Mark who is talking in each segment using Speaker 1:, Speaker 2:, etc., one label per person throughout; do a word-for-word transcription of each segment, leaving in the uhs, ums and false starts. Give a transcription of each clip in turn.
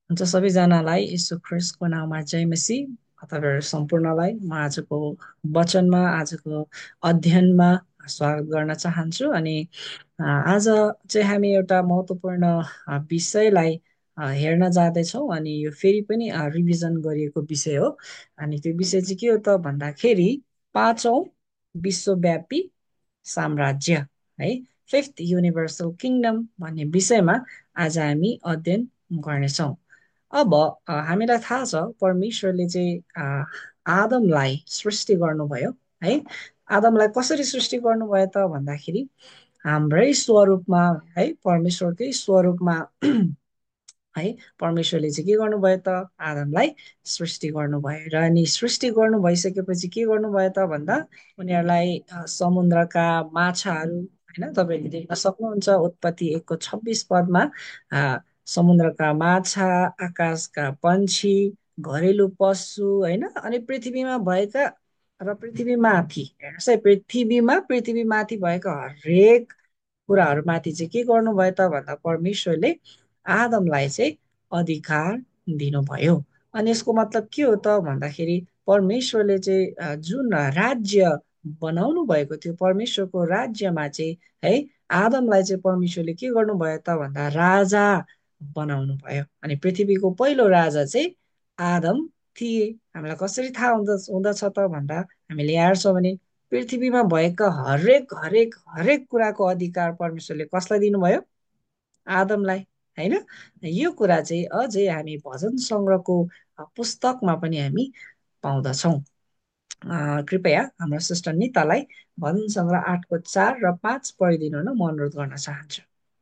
Speaker 1: हुन्छ सबैजनालाई यीशु ख्रिस्टको नाममा जय मसीह। तपाईँहरू सम्पूर्णलाई म आजको वचनमा आजको अध्ययनमा स्वागत गर्न चाहन्छु। अनि अ, आज चाहिँ हामी एउटा महत्त्वपूर्ण अ, विषयलाई अ, हेर्न जाँदैछौँ। अनि यो फेरि पनि अ, रिभिजन गरिएको विषय हो। अनि त्यो विषय चाहिँ के हो त भन्दाखेरि पाँचौँ विश्वव्यापी साम्राज्य, है, फिफ्थ युनिभर्सल किङडम भन्ने विषयमा आज हामी अध्ययन गर्नेछौँ। अब अ, हामीलाई थाहा छ परमेश्वरले चाहिँ अ, आदमलाई सृष्टि गर्नुभयो, है। आदमलाई कसरी सृष्टि गर्नुभयो त भन्दाखेरि हाम्रै स्वरूपमा, है, परमेश्वरकै स्वरूपमा है परमेश्वरले चाहिँ के गर्नुभयो त आदमलाई सृष्टि गर्नुभयो। र अनि सृष्टि गर्नु भइसकेपछि के गर्नुभयो त भन्दा उनीहरूलाई अ, समुद्रका माछाहरू, होइन, तपाईँले देख्न सक्नुहुन्छ उत्पत्ति एकको छब्बिस पदमा अ, समुद्रका माछा, आकाशका पंक्षी, घरेलु पशु, होइन, अनि पृथ्वीमा भएका र पृथ्वीमाथि हेर्नुहोस् है, पृथ्वीमा पृथ्वीमाथि भएका हरेक कुराहरूमाथि चाहिँ के गर्नुभयो त भन्दा परमेश्वरले आदमलाई चाहिँ अधिकार दिनुभयो। अनि यसको मतलब के हो त भन्दाखेरि परमेश्वरले चाहिँ अ, जुन राज्य बनाउनु भएको थियो परमेश्वरको राज्यमा चाहिँ, है, आदमलाई चाहिँ परमेश्वरले के गर्नुभयो त भन्दा राजा बनाउनु भयो। अनि पृथ्वीको पहिलो राजा चाहिँ आदम थिए। हामीलाई कसरी थाहा हुँदछ हुँदछ त भन्दा हामीले यहाँ हेर्छौँ भने पृथ्वीमा भएका हरेक हरेक हरेक कुराको अधिकार परमेश्वरले कसलाई दिनुभयो? आदमलाई, होइन। यो कुरा चाहिँ अझै हामी भजन सङ्ग्रहको अ, पुस्तकमा पनि हामी पाउँदछौँ। अ, कृपया हाम्रो सिस्टर नितालाई भजन सङ्ग्रह आठको चार र पाँच पढिदिनु हुन म अनुरोध गर्न चाहन्छु।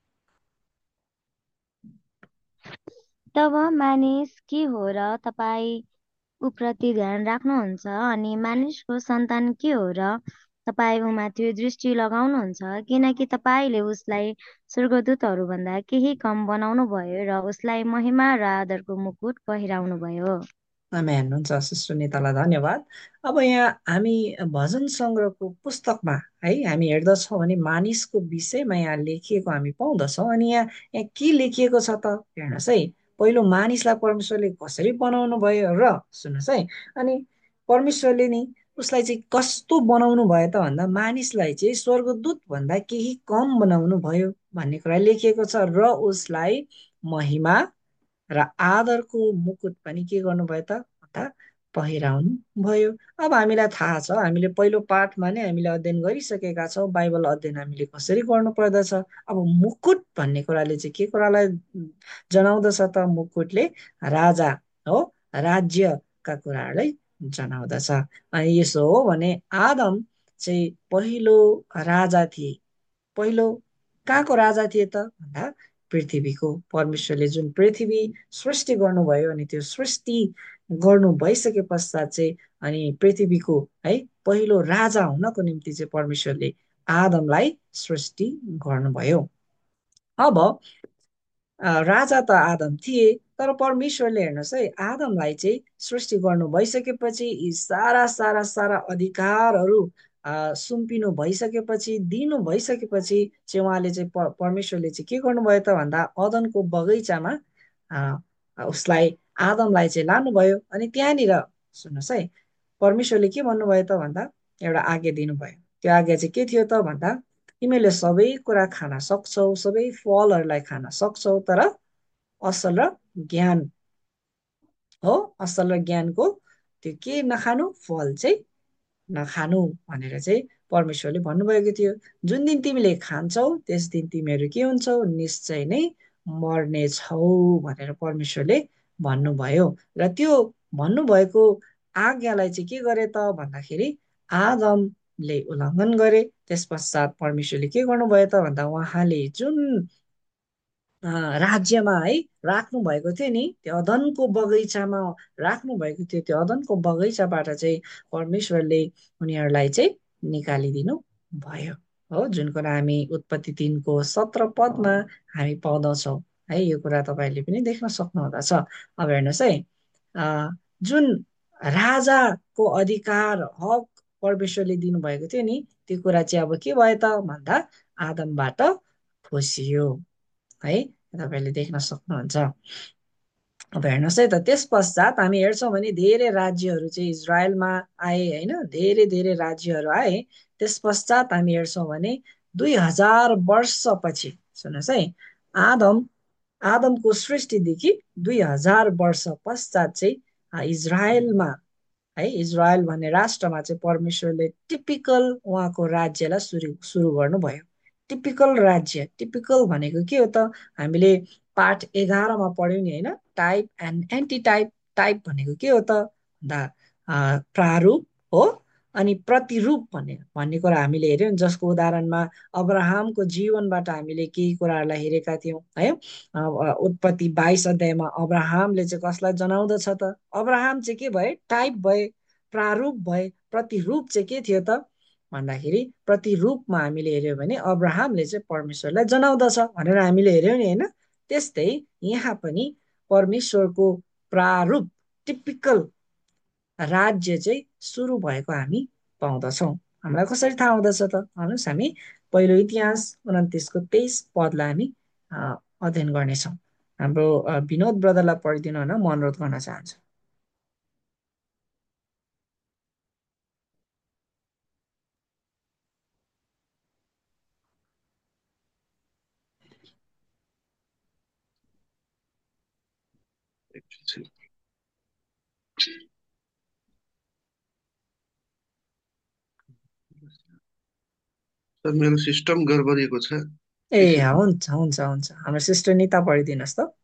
Speaker 2: तब मानिस के हो र तपाईँ उप्रति ध्यान राख्नुहुन्छ, अनि मानिसको सन्तान के हो र तपाईँ उमाथि दृष्टि लगाउनुहुन्छ, किनकि तपाईँले उसलाई स्वर्गदूतहरूभन्दा केही कम बनाउनु भयो र उसलाई महिमा र आदरको मुकुट पहिराउनु भयो।
Speaker 1: आमेन। हुन्छ सिस्टर नितालाई धन्यवाद। अब यहाँ हामी भजन सङ्ग्रहको पुस्तकमा, है, हामी हेर्दछौँ भने मानिसको विषयमा यहाँ लेखिएको हामी पाउँदछौँ। अनि यहाँ यहाँ के लेखिएको छ त हेर्नुहोस् है। पहिलो मानिसलाई परमेश्वरले कसरी बनाउनु भयो र सुन्नुहोस् है। अनि परमेश्वरले नि उसलाई चाहिँ कस्तो बनाउनु भयो त भन्दा मानिसलाई चाहिँ स्वर्गदूत भन्दा केही कम बनाउनु भयो भन्ने कुरा लेखिएको छ। र उसलाई महिमा र आदरको मुकुट पनि के गर्नुभयो त भन्दा पहिराउनु भयो। अब हामीलाई थाहा छ, हामीले पहिलो पाठमा नै हामीले अध्ययन गरिसकेका छौँ बाइबल अध्ययन हामीले कसरी गर्नु पर्दछ। अब मुकुट भन्ने कुराले चाहिँ के कुरालाई जनाउँदछ त? मुकुटले राजा हो, राज्यका कुराहरूलाई जनाउँदछ। अनि यसो हो भने आदम चाहिँ पहिलो राजा थिए। पहिलो कहाँको राजा थिए त भन्दा पृथ्वीको। परमेश्वरले जुन पृथ्वी सृष्टि गर्नुभयो अनि त्यो सृष्टि गर्नु भइसके पश्चात चाहिँ अनि पृथ्वीको, है, पहिलो राजा हुनको निम्ति चाहिँ परमेश्वरले आदमलाई सृष्टि गर्नुभयो। अब अ, राजा त आदम थिए, तर परमेश्वरले हेर्नुहोस् है आदमलाई चाहिँ सृष्टि गर्नु भइसकेपछि यी सारा सारा सारा अधिकारहरू अ, सुम्पिनु भइसकेपछि दिनु भइसकेपछि चाहिँ उहाँले चाहिँ प- परमेश्वरले चाहिँ के गर्नुभयो त भन्दा अदनको बगैँचामा अ, उसलाई आदमलाई चाहिँ लानुभयो। अनि त्यहाँनिर सुन्नुहोस् है, परमेश्वरले के भन्नुभयो त भन्दा एउटा आज्ञा दिनुभयो। त्यो आज्ञा चाहिँ के थियो त भन्दा तिमीले सबै कुरा खान सक्छौ, सबै फलहरूलाई खान सक्छौ, तर असल र ज्ञान हो, असल र ज्ञानको त्यो के नखानु, फल चाहिँ नखानु भनेर चाहिँ परमेश्वरले भन्नुभएको थियो। जुन दिन तिमीले खान्छौ त्यस दिन तिमीहरू के हुन्छौ? निश्चय नै मर्ने छौ भनेर परमेश्वरले भन्नुभयो। र त्यो भन्नुभएको आज्ञालाई चाहिँ के गरे त भन्दाखेरि आदमले उल्लङ्घन गरे। त्यस पश्चात परमेश्वरले के गर्नुभयो त भन्दा उहाँले जुन अ, राज्यमा, है, राख्नु भएको थियो नि, त्यो अदनको बगैँचामा राख्नु भएको थियो, त्यो अदनको बगैँचाबाट चाहिँ परमेश्वरले उनीहरूलाई चाहिँ निकालिदिनु भयो। हो, जुन कुरा हामी उत्पत्ति तिनको सत्र पदमा हामी पाउँदछौँ, है। यो कुरा तपाईँहरूले पनि देख्न सक्नुहुँदछ। अब हेर्नुहोस् है, अ, जुन राजाको अधिकार हक परमेश्वरले दिनुभएको थियो नि, त्यो कुरा चाहिँ अब के भयो त भन्दा आदमबाट खोसियो, है। तपाईँले देख्न सक्नुहुन्छ। अब हेर्नुहोस् है त त्यस पश्चात हामी हेर्छौँ भने धेरै राज्यहरू चाहिँ इजरायलमा आए होइन, धेरै धेरै राज्यहरू आए। त्यस पश्चात हामी हेर्छौँ भने दुई हजार वर्षपछि, सुन्नुहोस् है, आदम आदमको सृष्टिदेखि दुई हजार वर्ष पश्चात चाहिँ आ, इजरायलमा है, इजरायल भन्ने राष्ट्रमा चाहिँ परमेश्वरले टिपिकल उहाँको राज्यलाई सुरु सुरु गर्नुभयो। टिपिकल राज्य, टिपिकल भनेको के हो त, हामीले पाठ एघारमा पढ्यौँ नि होइन, type and anti type. Type भनेको के हो त भन्दा अ, प्रारूप हो, अनि प्रतिरूप भन्ने भन्ने कुरा हामीले हेऱ्यौँ, जसको उदाहरणमा अब्राहमको जीवनबाट हामीले केही कुराहरूलाई हेरेका थियौँ है। अ, अ, उत्पत्ति बाइस अध्यायमा अब्राहमले चाहिँ कसलाई जनाउँदछ त, अब्राहम चाहिँ के भए, टाइप भए, प्रारूप भए। प्रतिरूप चाहिँ के थियो त भन्दाखेरि, प्रतिरूपमा हामीले हेऱ्यौँ भने अब्राहमले चाहिँ परमेश्वरलाई जनाउँदछ भनेर हामीले हेऱ्यौँ नि होइन। त्यस्तै यहाँ पनि परमेश्वरको प्रारूप, टिपिकल राज्य चाहिँ सुरु भएको हामी पाउँदछौँ। हामीलाई कसरी थाहा हुँदछ त भन्नुहोस्, हामी पहिलो इतिहास उन्तिसको तेइस पदलाई हामी अ, अध्ययन गर्नेछौँ। हाम्रो अ, विनोद ब्रदरलाई पढिदिनु भनेर म अनुरोध गर्न चाहन्छु।
Speaker 3: सर मेरो सिस्टम गडबडिएको छ
Speaker 1: ए
Speaker 3: एकछिन।
Speaker 1: हुन्छ हुन्छ हुन्छ, हाम्रो सिस्टर निता पढिदिनुहोस् त।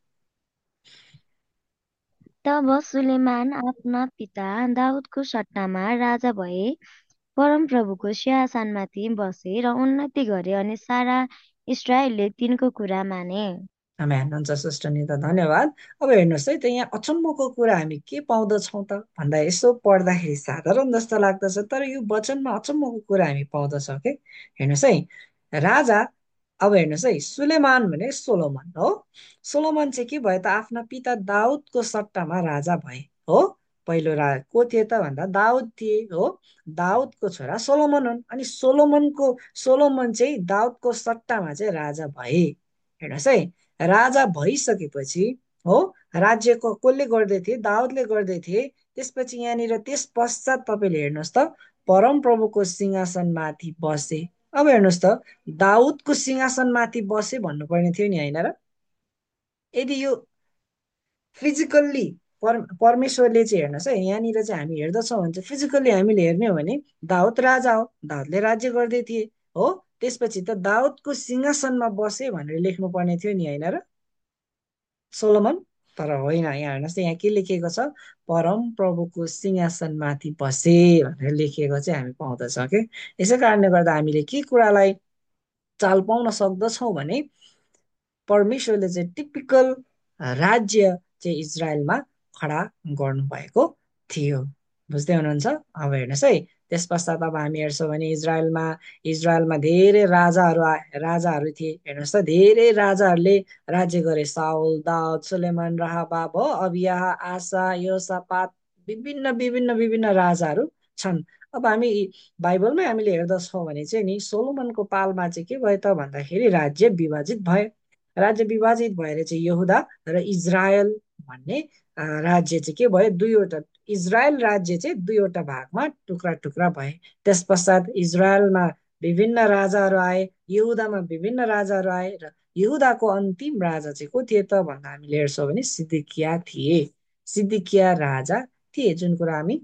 Speaker 2: तब सुलेमान आफ्ना पिता दाउदको सट्टामा राजा भए, परमप्रभुको सिंहासनमाथि बसे र उन्नति गरे अनि सारा इस्राएलले तिनको कुरा माने।
Speaker 1: आमेन। हुन्छ सिस्टर निता, धन्यवाद। अब हेर्नुहोस् है त, यहाँ अचम्मको कुरा हामी के पाउँदछौँ त भन्दा, यसो पढ्दाखेरि साधारण जस्तो लाग्दछ, तर यो वचनमा अचम्मको कुरा हामी पाउँदछौँ के। हेर्नुहोस् है, राजा, अब हेर्नुहोस् है, सुलेमान भने सोलोमन हो। सोलोमन चाहिँ के भयो त, आफ्ना पिता दाउदको सट्टामा राजा भए हो। पहिलो रा को थिए त भन्दा दाउद थिए हो। दाउदको छोरा सोलोमन हुन्, अनि सोलोमनको सोलोमन चाहिँ दाउदको सट्टामा चाहिँ राजा भए। हेर्नुहोस् है, राजा भइसकेपछि हो, राज्यको कसले गर्दै थिए, दाउदले गर्दै थिए। त्यसपछि यहाँनिर त्यस पश्चात तपाईँले हेर्नुहोस् त, परमप्रभुको सिंहासनमाथि बसे। अब हेर्नुहोस् त, दाउदको सिंहासनमाथि बसे भन्नुपर्ने थियो नि होइन र। यदि यो फिजिकल्ली पर परमेश्वरले चाहिँ हेर्नुहोस् है, यहाँनिर चाहिँ हामी हेर्दछौँ भने चाहिँ फिजिकल्ली हामीले हेर्ने हो भने दाउद राजा हो, दाउदले राज्य गर्दै थिए हो। त्यसपछि त दाउदको सिंहासनमा बसे भनेर लेख्नु पर्ने थियो नि होइन र, सोलोमन। तर होइन, यहाँ हेर्नुहोस् त, यहाँ के लेखिएको छ, परम प्रभुको सिंहासनमाथि बसे भनेर लेखिएको चाहिँ हामी पाउँदछौँ कि। यसै कारणले गर्दा हामीले के कुरालाई चाल पाउन सक्दछौँ भने, परमेश्वरले चाहिँ टिपिकल राज्य चाहिँ इजरायलमा खडा गर्नुभएको थियो। बुझ्दै हुनुहुन्छ। अब हेर्नुहोस् है, त्यस पश्चात अब हामी हेर्छौँ भने इजरायलमा इजरायलमा धेरै राजाहरू आए, राजाहरू थिए। हेर्नुहोस् त, धेरै राजाहरूले राज्य गरे, साउल, दाउद, सुलेमान, राहाबाब हो, अबिया, आसा, योसापात, विभिन्न विभिन्न विभिन्न राजाहरू छन्। अब हामी बाइबलमै हामीले हेर्दछौँ भने चाहिँ नि, सोलोमनको पालमा चाहिँ के भयो त भन्दाखेरि राज्य विभाजित भयो। राज्य विभाजित भएर चाहिँ यहुदा र इजरायल भन्ने अ, राज्य चाहिँ के भयो, दुईवटा, इजरायल राज्य चाहिँ दुईवटा भागमा टुक्रा टुक्रा भए। त्यस पश्चात इजरायलमा विभिन्न राजाहरू आए, यहुदामा विभिन्न राजाहरू आए, र यहुदाको अन्तिम राजा चाहिँ को थिए त भन्दा हामीले हेर्छौँ भने सिद्धिकिया थिए। सिद्धिकिया राजा थिए, जुन कुरा हामी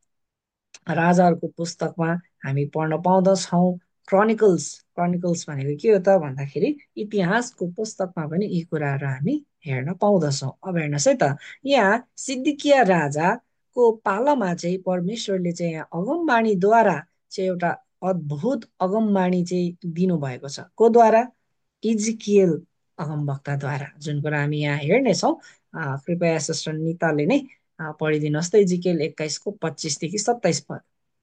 Speaker 1: राजाहरूको पुस्तकमा हामी पढ्न पाउँदछौँ। क्रोनिकल्स, क्रोनिकल्स भनेको के हो त भन्दाखेरि इतिहासको पुस्तकमा पनि यी कुराहरू हामी हेर्न पाउँदछौँ। अब हेर्नुहोस् है त, यहाँ सिद्धिकिया राजाको पालामा चाहिँ परमेश्वरले चाहिँ यहाँ अगमबाणीद्वारा चाहिँ एउटा अद्भुत अगमबाणी चाहिँ दिनुभएको छ। कोद्वारा? इजिकियल अगमवक्ताद्वारा, जुन कुरा हामी यहाँ हेर्नेछौँ। अ, कृपया सिस्टर निताले नै अ, पढिदिनुहोस् त, इजिकियल एक्काइसको पच्चिसदेखि सत्ताइस पद।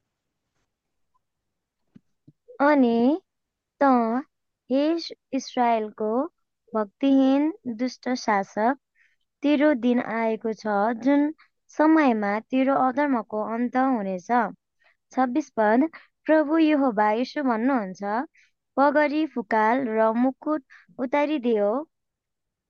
Speaker 2: अनि त हे इस्राएलको भक्तिहीन दुष्ट शासक, तेरो दिन आएको छ जुन समयमा तेरो अधर्मको अन्त हुनेछ। छब्बिस पद, प्रभु यहोवा यसो भन्नुहुन्छ, पगडी फुकाल र मुकुट उतारिदेऊ,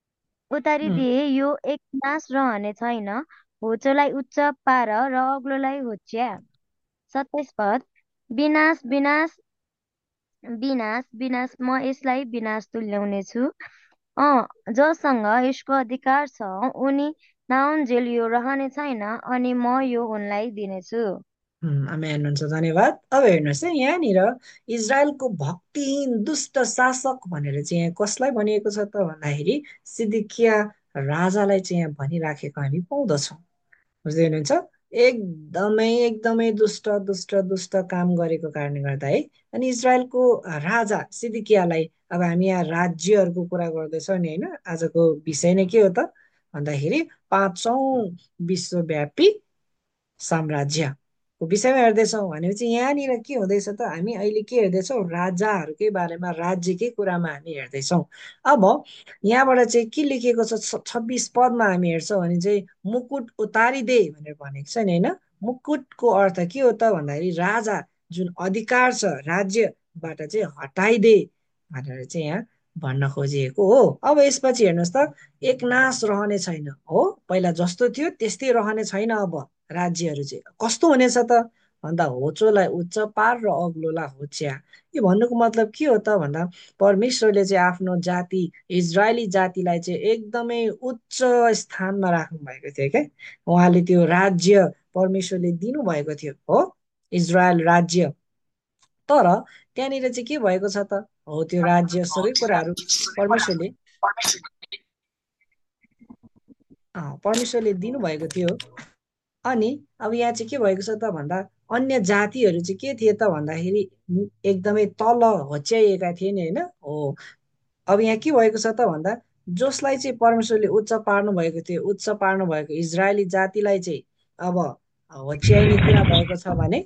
Speaker 1: उम्,
Speaker 2: उतारिदिए यो एक नाश रहने छैन। होचोलाई उच्च पार र अग्लोलाई होच्या। सत्ताइस पद। विनाश विनाश विनाश विनाश म यसलाई विनाश तुल्याउनेछु। अँ जससँग यसको अधिकार छ उनी नआउन्जेल यो रहने छैन अनि म यो उनलाई दिनेछु।
Speaker 1: उम्, आमा हेर्नुहुन्छ, धन्यवाद। अब हेर्नुहोस् है, यहाँनिर इजरायलको भक्तिहीन दुष्ट शासक भनेर चाहिँ यहाँ कसलाई भनिएको छ त भन्दाखेरि सिद्किया राजालाई चाहिँ यहाँ भनिराखेको हामी पाउँदछौँ। बुझ्दै हुनुहुन्छ? एकदमै एकदमै दुष्ट दुष्ट दुष्ट काम गरेको कारणले गर्दा है। अनि इजरायलको राजा सिद्कियालाई, अब हामी यहाँ राज्यहरूको कुरा गर्दैछौँ नि होइन, आजको विषय नै के हो त भन्दाखेरि पाँचौँ विश्वव्यापी साम्राज्यको विषयमा हेर्दैछौँ भनेपछि यहाँनिर के हुँदैछ त, हामी अहिले के हेर्दैछौँ, राजाहरूकै बारेमा, राज्यकै कुरामा हामी हेर्दैछौँ। अब यहाँबाट चाहिँ के लेखिएको छ छब्बिस पदमा हामी हेर्छौँ भने चाहिँ मुकुट उतारिदे भनेर भनेको छ नि होइन। मुकुटको अर्थ के हो त भन्दाखेरि राजा जुन अधिकार छ राज्यबाट चाहिँ हटाइदे भनेर चाहिँ यहाँ भन्न खोजिएको हो। अब यसपछि हेर्नुहोस् त, एकनाश रहने छैन हो, पहिला जस्तो थियो त्यस्तै रहने छैन। अब राज्यहरू चाहिँ कस्तो हुनेछ त भन्दा होचोलाई उच्च पार र अग्लोलाई होच्या। यो भन्नुको मतलब के हो त भन्दा परमेश्वरले चाहिँ आफ्नो जाति इजरायली जातिलाई चाहिँ एकदमै उच्च स्थानमा राख्नु भएको थियो क्या। उहाँले त्यो राज्य परमेश्वरले दिनुभएको थियो हो, इजरायल राज्य। तर त्यहाँनिर चाहिँ के भएको छ त, हो त्यो राज्य सबै कुराहरू परमेश्वरले परमेश्वरले दिनुभएको थियो। अनि अब यहाँ चाहिँ के भएको छ त भन्दा अन्य जातिहरू चाहिँ के थिए त भन्दाखेरि एकदमै तल होच्याइएका थिए नि होइन हो। अब यहाँ के भएको छ त भन्दा जसलाई चाहिँ परमेश्वरले उच्च पार्नु भएको थियो, उच्च पार्नु भएको इजरायली जातिलाई चाहिँ अब होच्याइने कुरा भएको छ भने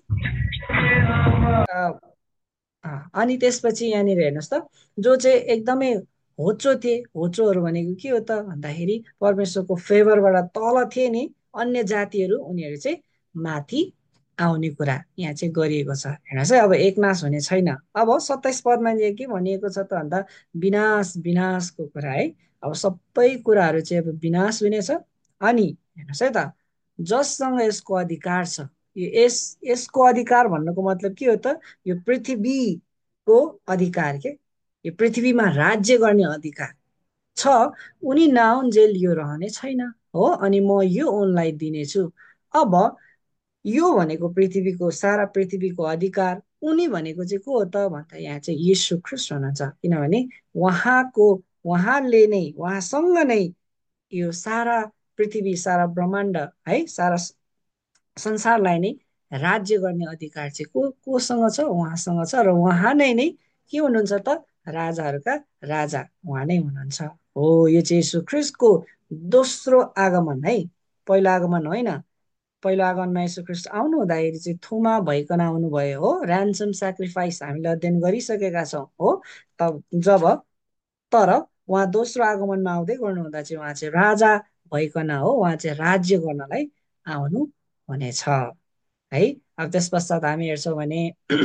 Speaker 1: अनि त्यसपछि यहाँनिर हेर्नुहोस् त, जो चाहिँ एकदमै होचो थिए, होचोहरू भनेको के हो त भन्दाखेरि परमेश्वरको फेभरबाट तल थिए नि अन्य जातिहरू, उनीहरू चाहिँ माथि आउने कुरा यहाँ चाहिँ गरिएको छ। हेर्नुहोस् है, अब एकनाश हुने छैन। अब सत्ताइस पदमा चाहिँ के भनिएको छ त भन्दा विनाश विनाशको कुरा है। अब सबै कुराहरू चाहिँ अब विनाश हुनेछ। अनि हेर्नुहोस् है त, जससँग यसको अधिकार छ, यो यस यसको अधिकार भन्नुको मतलब के हो त, यो पृथ्वीको अधिकार के, यो पृथ्वीमा राज्य गर्ने अधिकार छ, उनी नआउन्जेल यो रहने छैन हो, अनि म यो उनलाई दिनेछु। अब यो भनेको पृथ्वीको, सारा पृथ्वीको अधिकार, उनी भनेको चाहिँ को हो त भन्दा यहाँ चाहिँ यीशु ख्रीष्ट हुनुहुन्छ। किनभने उहाँको, उहाँले नै, उहाँसँग नै यो सारा पृथ्वी, सारा ब्रह्माण्ड है, सारा संसारलाई नै राज्य गर्ने अधिकार चाहिँ को कोसँग छ, उहाँसँग छ। र उहाँ नै नै के हुनुहुन्छ त, राजाहरूका राजा उहाँ नै हुनुहुन्छ हो। यो चाहिँ यीशु ख्रीष्टको दोस्रो आगमन है, पहिलो आगमन होइन। पहिलो आगमनमा यीशु ख्रीष्ट आउनु हुँदाखेरि चाहिँ थुमा भइकन आउनुभयो हो, ऱ्यान्सम सेक्रिफाइस हामीले अध्ययन गरिसकेका छौँ हो। तब जब तर उहाँ दोस्रो आगमनमा आउँदै गर्नुहुँदा चाहिँ उहाँ चाहिँ राजा भइकन हो, उहाँ चाहिँ राज्य गर्नलाई आउनु हुनेछ है। अब त्यस पश्चात हामी हेर्छौँ भने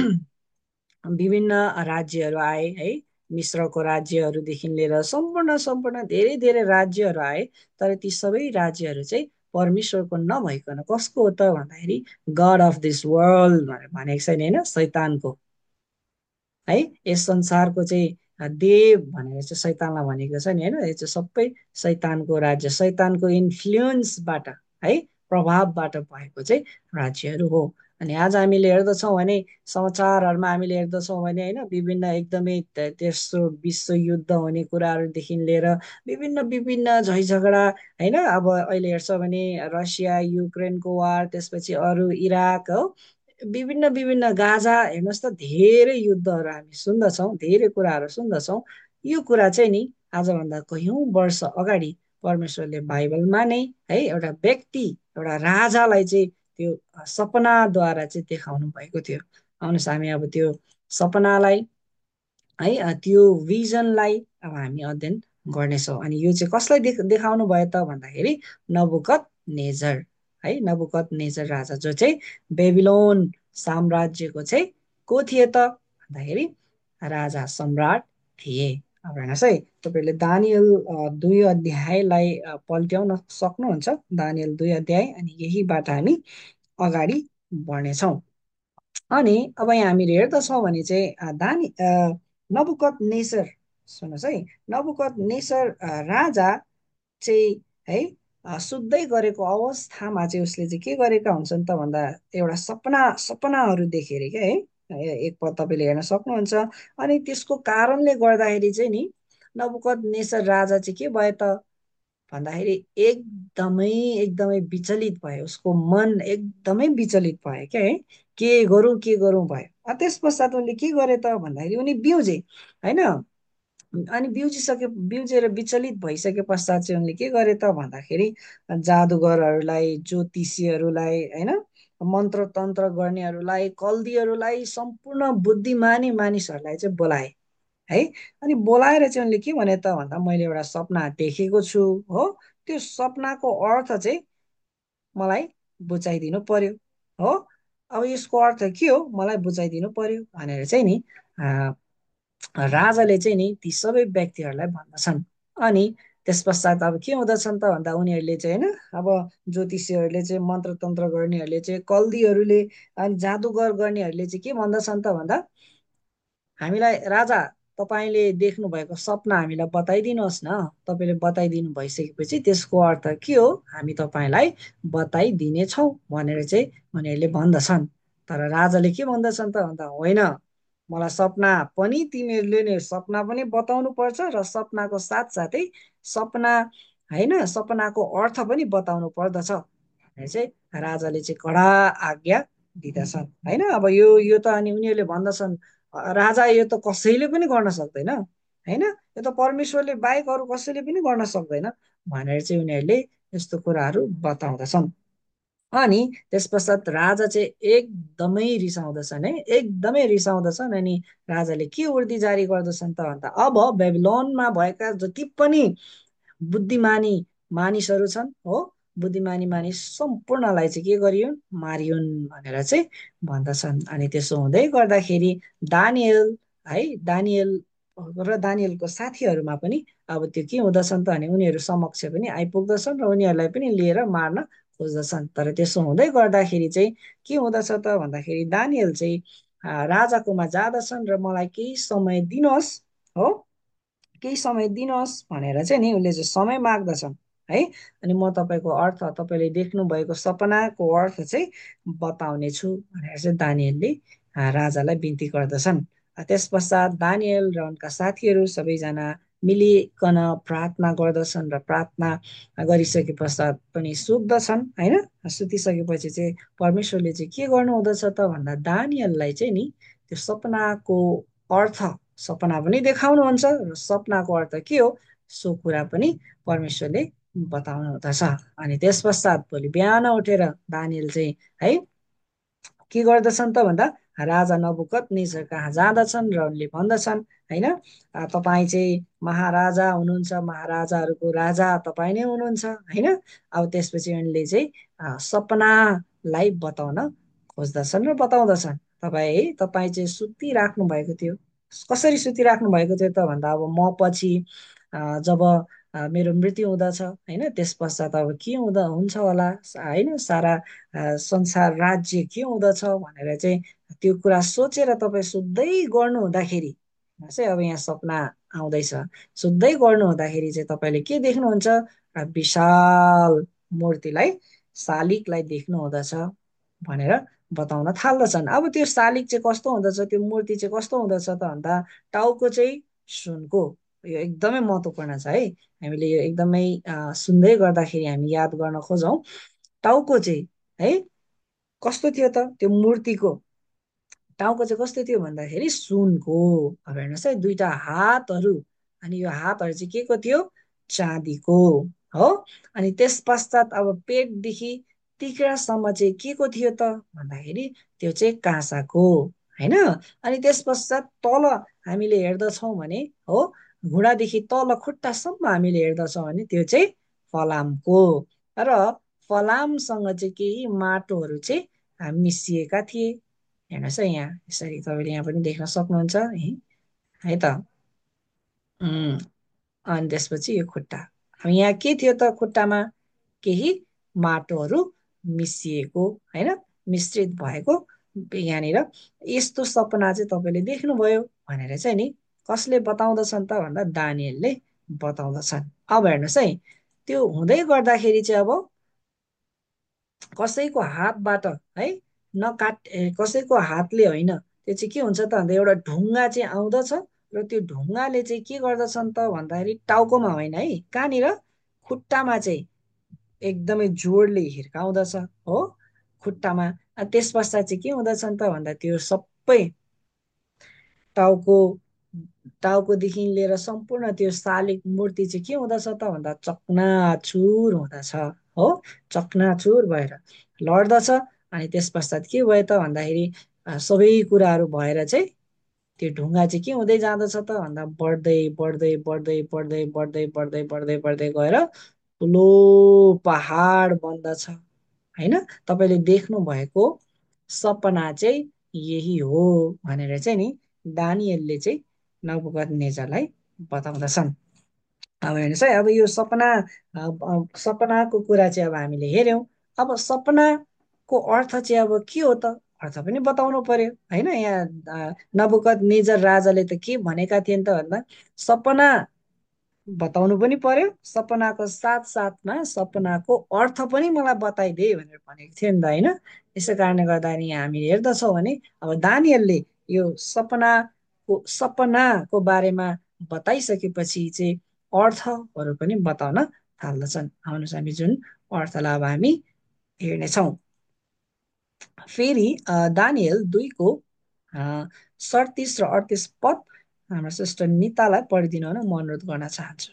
Speaker 1: विभिन्न राज्यहरू आए है, मिश्रको राज्यहरूदेखि लिएर सम्पूर्ण सम्पूर्ण धेरै धेरै राज्यहरू आए। तर ती सबै राज्यहरू चाहिँ परमेश्वरको नभइकन कसको हो त भन्दाखेरि गड अफ दिस वर्ल्ड भनेर भनेको छ नि होइन, शैतानको है। यस संसारको चाहिँ देव भनेर चाहिँ शैतानलाई भनेको छ नि होइन। यो चाहिँ सबै शैतानको राज्य, शैतानको इन्फ्लुएन्सबाट है, प्रभावबाट भएको चाहिँ राज्यहरू हो। अनि आज हामीले हेर्दछौँ भने समाचारहरूमा हामीले हेर्दछौँ भने होइन, विभिन्न एकदमै तेस्रो विश्वयुद्ध हुने कुराहरूदेखि लिएर विभिन्न विभिन्न झैझगडा होइन। अब अहिले हेर्छौँ भने रसिया युक्रेनको वार, त्यसपछि अरू इराक हो, विभिन्न विभिन्न गाजा, हेर्नुहोस् त धेरै युद्धहरू हामी सुन्दछौँ, धेरै कुराहरू सुन्दछौँ। यो कुरा चाहिँ नि आजभन्दा कैयौँ वर्ष अगाडि परमेश्वरले बाइबलमा नै है एउटा व्यक्ति, एउटा राजालाई चाहिँ त्यो सपनाद्वारा चाहिँ देखाउनु भएको थियो। आउनुहोस् हामी अब त्यो सपनालाई है, त्यो भिजनलाई अब हामी अध्ययन गर्नेछौँ। अनि यो चाहिँ कसलाई देख देखाउनु भयो त भन्दाखेरि नबुकत नेजर है, नबुकत नेजर राजा, जो चाहिँ बेबिलोन साम्राज्यको चाहिँ को थिए त भन्दाखेरि राजा सम्राट थिए अब हेर्नुहोस् है, तपाईँले दानियल अ, दुई अध्यायलाई अ, पल्ट्याउन सक्नुहुन्छ। दानियल दुई अध्याय, अनि यहीबाट हामी अगाडि बढ्नेछौँ। अनि अब यहाँ हामीले हेर्दछौँ भने चाहिँ अ, दानी नबुकदनेस्सर, सुन्नुहोस् है, नबुकदनेस्सर अ, राजा चाहिँ है अ, सुत्दै गरेको अवस्थामा चाहिँ उसले चाहिँ के गरेका हुन्छन् त भन्दा एउटा सपना सपनाहरू देखेर क्या है। ए- एक पद तपाईँले हेर्न सक्नुहुन्छ। अनि त्यसको कारणले गर्दाखेरि चाहिँ नि नबुकदनेस्सर राजा चाहिँ के भयो त भन्दाखेरि एकदमै एकदमै विचलित भयो, उसको मन एकदमै विचलित भयो क्या है। के गरौँ के गरौँ भयो। अ, त्यस पश्चात उनले के गरे त भन्दाखेरि उनी बिउजे होइन। अनि बिउजिसके बिउजेर विचलित भइसके पश्चात चाहिँ उनले के गरे त भन्दाखेरि जादुगरहरूलाई, ज्योतिषीहरूलाई होइन, मन्त्र तन्त्र गर्नेहरूलाई, कल्दीहरूलाई, सम्पूर्ण बुद्धिमानी मानिसहरूलाई चाहिँ बोलाए है। अनि बोलाएर चाहिँ उनले के भने त भन्दा मैले एउटा सपना देखेको छु हो, त्यो सपनाको अर्थ चाहिँ मलाई बुझाइदिनु पर्यो हो। अब यसको अर्थ के हो मलाई बुझाइदिनु पर्यो भनेर चाहिँ नि राजाले चाहिँ नि ती सबै व्यक्तिहरूलाई भन्दछन्। अनि त्यस पश्चात अब के हुँदछन् त भन्दा उनीहरूले चाहिँ होइन, अब ज्योतिषीहरूले चाहिँ, मन्त्र तन्त्र गर्नेहरूले चाहिँ, कल्दीहरूले अनि जादुगर गर्नेहरूले चाहिँ के भन्दछन् त भन्दा हामीलाई राजा तपाईँले देख्नु भएको सपना हामीलाई बताइदिनुहोस् न। तपाईँले बताइदिनु भइसकेपछि त्यसको अर्थ के हो हामी तपाईँलाई बताइदिनेछौँ भनेर चाहिँ उनीहरूले भन्दछन्। तर राजाले के भन्दछन् त भन्दा होइन, मलाई सपना पनि तिमीहरूले नै सपना पनि बताउनु पर्छ र सपनाको साथसाथै सपना होइन सपनाको अर्थ पनि बताउनु पर्दछ भनेर चाहिँ राजाले चाहिँ कडा आज्ञा दिँदछन् होइन। अब यो यो त अनि उनीहरूले भन्दछन् अ, राजा यो त कसैले पनि गर्न सक्दैन होइन, यो त परमेश्वरले बाहेक अरू कसैले पनि गर्न सक्दैन भनेर चाहिँ उनीहरूले यस्तो कुराहरू बताउँदछन्। अनि त्यस पश्चात राजा चाहिँ एकदमै रिसाउँदछन् है, एकदमै रिसाउँदछन्। अनि राजाले के उर्दी जारी गर्दछन् त भन्दा अब बेबिलोनमा भएका जति पनि बुद्धिमानी मानिसहरू छन् हो, बुद्धिमानी मानिस सम्पूर्णलाई चाहिँ के गरियोन्, मारियोन् भनेर चाहिँ भन्दछन्। अनि त्यसो हुँदै गर्दाखेरि दानियल है, दानियल र दानियलको साथीहरूमा पनि अब त्यो के हुँदछन् त भने उनीहरू समक्ष पनि आइपुग्दछन् र उनीहरूलाई पनि लिएर मार्न खोज्दछन्। तर त्यसो हुँदै गर्दाखेरि चाहिँ के हुँदछ त भन्दाखेरि दानियल चाहिँ आ, राजाकोमा जाँदछन् र मलाई केही समय दिनुहोस् हो, केही समय दिनुहोस् भनेर चाहिँ नि उसले चाहिँ समय माग्दछन् है। अनि म तपाईँको अर्थ, तपाईँले देख्नु भएको सपनाको अर्थ चाहिँ बताउने छु भनेर चाहिँ दानियलले आ, राजालाई बिन्ती गर्दछन्। आ, त्यस पश्चात दानियल र उनका साथीहरू सबैजना मिलिकन प्रार्थना गर्दछन् र प्रार्थना गरिसके पश्चात पनि सुत्दछन् होइन। सुतिसकेपछि चाहिँ परमेश्वरले चाहिँ के गर्नु हुँदछ त भन्दा दानियललाई चाहिँ नि त्यो सपनाको अर्थ, सपना पनि देखाउनुहुन्छ र सपनाको अर्थ के हो सो कुरा पनि परमेश्वरले बताउनु हुँदछ। अनि त्यस पश्चात भोलि बिहान उठेर दानियल चाहिँ है के गर्दछन् त भन्दा राजा नबुकदनेस्सर कहाँ जाँदछन् र उनले भन्दछन् होइन, आ, तपाईँ चाहिँ महाराजा हुनुहुन्छ, महाराजाहरूको राजा तपाईँ नै हुनुहुन्छ होइन। अब त्यसपछि उनले चाहिँ आ, सपनालाई बताउन खोज्दछन् र बताउँदछन्। तपाईँ है तपाईँ चाहिँ सुतिराख्नु भएको थियो। कसरी सुतिराख्नु भएको थियो त भन्दा अब म पछि आ, जब आ, मेरो मृत्यु हुँदछ होइन, त्यस पश्चात अब के हुँदा हुन्छ होला होइन, सारा आ, संसार राज्य के हुँदछ भनेर चाहिँ त्यो कुरा सोचेर तपाईँ सुत्दै गर्नु हुँदाखेरि चाहिँ अब यहाँ सपना आउँदैछ। सुत्दै गर्नु हुँदाखेरि चाहिँ तपाईँले के देख्नुहुन्छ, एउटा विशाल मूर्तिलाई, शालिगलाई देख्नु हुँदछ भनेर बताउन थाल्दछन्। अब त्यो शालिग चाहिँ कस्तो हुँदछ, त्यो मूर्ति चाहिँ कस्तो हुँदछ त भन्दा टाउको चाहिँ सुनको। यो एकदमै महत्त्वपूर्ण छ है, हामीले यो एकदमै अ, सुन्दै गर्दाखेरि हामी याद गर्न खोजौँ। टाउको चाहिँ है कस्तो थियो त त्यो मूर्तिको, टाउको चाहिँ कस्तो थियो भन्दाखेरि सुनको। अब हेर्नुहोस् है, दुईटा हातहरू, अनि यो हातहरू चाहिँ के को थियो, चाँदीको हो। अनि त्यस पश्चात अब पेटदेखि तिघ्रासम्म चाहिँ के को थियो त भन्दाखेरि त्यो चाहिँ काँसाको होइन। अनि त्यस पश्चात तल हामीले हेर्दछौँ भने हो, घुँडादेखि तल खुट्टासम्म हामीले हेर्दछौँ भने त्यो चाहिँ फलामको, र फलामसँग चाहिँ केही माटोहरू चाहिँ आ, मिसिएका थिए। हेर्नुहोस् है यहाँ यसरी तपाईँले यहाँ पनि देख्न सक्नुहुन्छ है, है त। उम्, अनि त्यसपछि यो खुट्टा। अब यहाँ के थियो त खुट्टामा? केही माटोहरू मिसिएको, होइन, मिश्रित भएको यहाँनिर यस्तो सपना चाहिँ तपाईँले देख्नुभयो भनेर चाहिँ नि कसले बताउँदछन् त भन्दा दानिएलले बताउँदछन्। अब हेर्नुहोस् है, त्यो हुँदै गर्दाखेरि चाहिँ अब कसैको हातबाट है नकाट ए, कसैको हातले होइन, त्यो चाहिँ के हुन्छ त भन्दा एउटा ढुङ्गा चाहिँ आउँदछ र त्यो ढुङ्गाले चाहिँ के गर्दछन् त भन्दाखेरि टाउकोमा होइन है, कहाँनिर खुट्टामा चाहिँ एकदमै जोडले हिर्काउँदछ हो, खुट्टामा। अनि त्यस पश्चात चाहिँ के हुँदछन् त भन्दा त्यो सबै टाउको टाउकोदेखि लिएर सम्पूर्ण त्यो शालिग मूर्ति चाहिँ के हुँदछ त भन्दा चकनाचुर हुँदछ हो, चकनाचुर भएर लड्दछ। अनि त्यस पश्चात के भयो त भन्दाखेरि अ, सबै कुराहरू भएर चाहिँ त्यो ढुङ्गा चाहिँ के हुँदै जाँदछ त भन्दा बढ्दै बढ्दै बढ्दै बढ्दै बढ्दै बढ्दै बढ्दै बढ्दै गएर ठुलो पहाड बन्दछ, होइन। तपाईँले देख्नु भएको सपना चाहिँ यही हो भनेर चाहिँ नि दानिएलले चाहिँ नबुकदनेजरलाई बताउँदछन्। अब हेर्नुहोस् है, अब यो सपना अब अब सपनाको कुरा चाहिँ अब हामीले हेऱ्यौँ। अब सपनाको अर्थ चाहिँ अब के हो त, अर्थ पनि बताउनु पर्यो, होइन। यहाँ नबुकदनेजर राजाले त के भनेका थिएन त भन्दा सपना बताउनु पनि पर्यो, सपनाको साथ साथमा सपनाको अर्थ पनि मलाई बताइदे भनेर भनेको थियो नि त, होइन। यसै कारणले गर्दाखेरि यहाँ हामी हेर्दछौँ भने अब दानिएलले यो सपनाको सपनाको बारेमा बताइसकेपछि चाहिँ अर्थहरू पनि बताउन थाल्दछन्। आउनुहोस् हामी जुन अर्थलाई अब हामी हेर्नेछौँ। फेरि अ, दानिएल दुईको सडतिस र अडतिस पद हाम्रो सिस्टर नितालाई पढिदिनु हुन म अनुरोध गर्न चाहन्छु।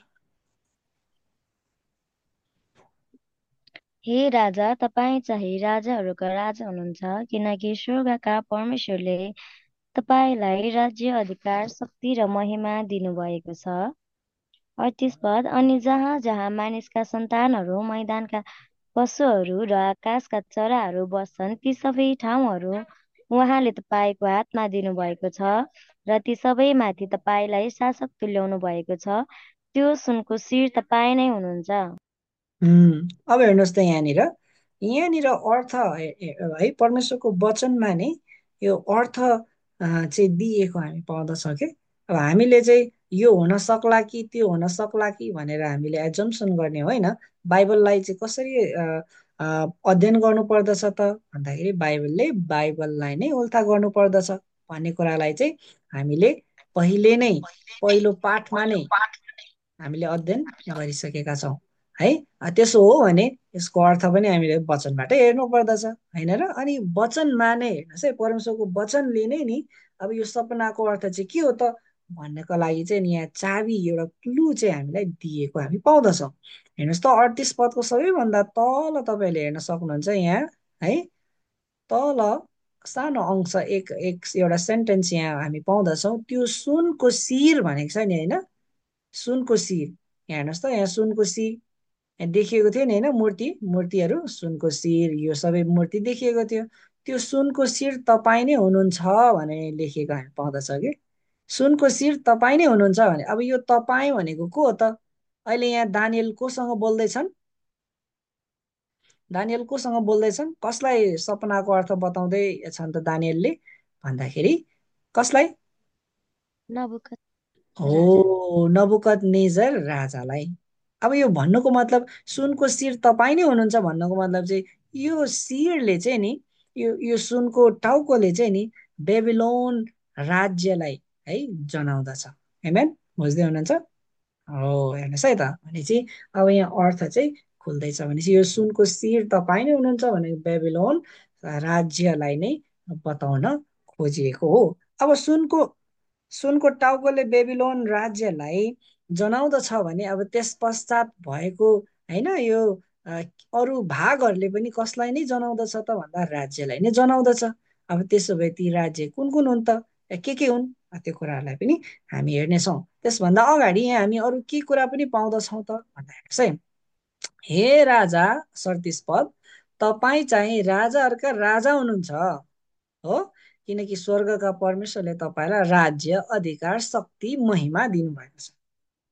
Speaker 2: हे राजा, तपाईँ चाहिँ राजाहरूका राजा हुनुहुन्छ, किनकि स्वर्गका परमेश्वरले तपाईँलाई राज्य, अधिकार, शक्ति र महिमा दिनुभएको छ। अडतिस पद, अनि जहाँ जहाँ मानिसका सन्तानहरू, मैदानका पशुहरू र आकाशका चराहरू बस्छन्, ती सबै ठाउँहरू उहाँले तपाईँको हातमा दिनुभएको छ र ती सबैमाथि तपाईँलाई शासक तुल्याउनु भएको छ। त्यो सुनको शिर तपाईँ नै हुनुहुन्छ।
Speaker 1: उम्, अब हेर्नुहोस् त यहाँनिर यहाँनिर अर्थ हे- हे- है परमेश्वरको वचनमा नै यो अर्थ अ, चाहिँ दिएको हामी पाउँदछौँ कि। अब हामीले चाहिँ यो हुन सक्ला कि त्यो हुन सक्ला कि भनेर हामीले एजम्सन गर्ने होइन। बाइबललाई चाहिँ कसरी अ, अ, अध्ययन गर्नु पर्दछ त भन्दाखेरि बाइबलले बाइबललाई नै उल्था गर्नु पर्दछ भन्ने कुरालाई चाहिँ हामीले पहिले नै पहिलो पाठमा नै हामीले अध्ययन गरिसकेका छौँ है। अ, त्यसो हो भने यसको अर्थ पनि हामीले वचनबाटै हेर्नु पर्दछ, होइन र। अनि वचनमा नै हेर्नुहोस् है, परमेश्वरको वचनले नै नि अब यो सपनाको अर्थ चाहिँ के हो त भन्नको लागि चाहिँ नि यहाँ चाबी एउटा क्लु चाहिँ हामीलाई दिएको हामी पाउँदछौँ। हेर्नुहोस् त अडतिस पदको सबैभन्दा तल तपाईँले हेर्न सक्नुहुन्छ यहाँ है, तल सानो अंश एक एक एउटा सेन्टेन्स यहाँ हामी पाउँदछौँ, त्यो सुनको शिर भनेको छ नि, होइन। सुनको शिर, यहाँ हेर्नुहोस् त, यहाँ सुनको शिर यहाँ देखिएको थियो नि, होइन। मूर्ति मूर्तिहरू सुनको शिर यो सबै मूर्ति देखिएको थियो। त्यो सुनको शिर तपाईँ नै हुनुहुन्छ भने लेखेको हामी पाउँदछ कि। सुनको शिर तपाईँ नै हुनुहुन्छ भने अब यो तपाईँ भनेको को हो त? अहिले यहाँ दानिएल कोसँग बोल्दैछन्? दानिएल कोसँग बोल्दैछन्? कसलाई सपनाको अर्थ बताउँदै छन् त दानिएलले भन्दाखेरि कसलाई?
Speaker 2: नबुकत राजा।
Speaker 1: हो, नबुकदनेजर राजालाई। अब यो भन्नुको मतलब सुनको शिर तपाईँ नै हुनुहुन्छ भन्नुको मतलब चाहिँ यो शिरले चाहिँ नि यो यो सुनको टाउकोले चाहिँ नि बेबिलोन राज्यलाई है जनाउँदछ। आमेन, बुझ्दै हुनुहुन्छ? हो, हेर्नुहोस् है त, भनेपछि अब यहाँ अर्थ चाहिँ खुल्दैछ। भनेपछि यो सुनको शिर तपाईँ नै हुनुहुन्छ भने बेबिलोन राज्यलाई नै बताउन खोजिएको हो। अब सुनको सुनको टाउकोले बेबिलोन राज्यलाई जनाउँदछ भने अब त्यस पश्चात भएको होइन यो अ, अरू भागहरूले पनि कसलाई नै जनाउँदछ त भन्दा राज्यलाई नै जनाउँदछ। अब त्यसो भए ती राज्य कुन कुन हुन् त, के के हुन्, त्यो कुराहरूलाई पनि हामी हेर्नेछौँ। त्यसभन्दा अगाडि यहाँ हामी अरू के कुरा पनि पाउँदछौँ त भन्दा हेर्नुहोस् है, हे राजा, सडतिस पद, तपाईँ चाहिँ राजाहरूका राजा हुनुहुन्छ हो, किनकि स्वर्गका परमेश्वरले तपाईँलाई राज्य, अधिकार, शक्ति, महिमा दिनुभएको छ।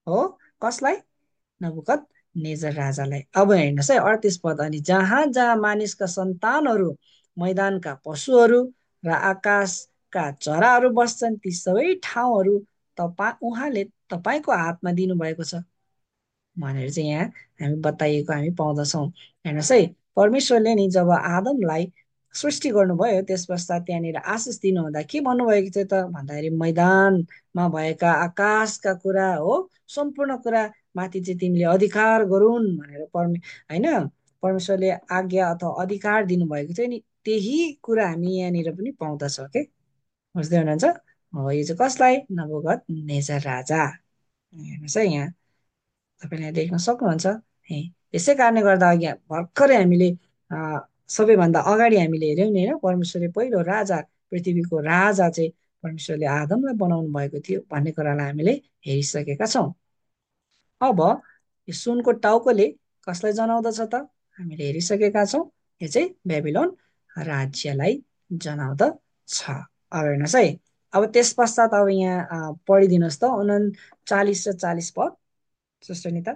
Speaker 1: हो कसलाई? नबुकत नेजर राजालाई। अब हेर्नुहोस् है अडतिस पद, अनि जहाँ जहाँ मानिसका सन्तानहरू, मैदानका पशुहरू र आकाशका चराहरू बस्छन् ती सबै ठाउँहरू तपाईँ उहाँले तपाईँको हातमा दिनुभएको छ भनेर चाहिँ यहाँ हामी बताइएको हामी पाउँदछौँ। हेर्नुहोस् है, परमेश्वरले नि जब आदमलाई सृष्टि गर्नुभयो त्यस पश्चात त्यहाँनिर आशिष दिनुहुँदा के भन्नुभएको थियो त भन्दाखेरि मैदानमा भएका आकाशका कुरा हो सम्पूर्ण कुरा माथि चाहिँ तिमीले अधिकार गरून् भनेर परमे होइन परमेश्वरले आज्ञा अथवा अधिकार दिनुभएको थियो नि, त्यही कुरा हामी यहाँनिर पनि पाउँदछौँ के। बुझ्दै हुनुहुन्छ? हो यो चाहिँ कसलाई? नबुकत नेजर राजा। हेर्नुहोस् है यहाँ तपाईँले देख्न सक्नुहुन्छ है। यसै कारणले गर्दा अघि भर्खरै हामीले सबैभन्दा अगाडि हामीले हेऱ्यौँ नि होइन, परमेश्वरले पहिलो राजा पृथ्वीको राजा चाहिँ परमेश्वरले आदमलाई बनाउनु भएको थियो भन्ने कुरालाई हामीले हेरिसकेका छौँ। अब यो सुनको टाउकोले कसलाई जनाउँदछ त हामीले हेरिसकेका छौँ, यो चाहिँ बेबिलोन राज्यलाई जनाउँदछ। अब हेर्नुहोस् है, अब त्यस पश्चात अब यहाँ पढिदिनुहोस् त उन्चालिस र चालिस पद सिस्टर निता।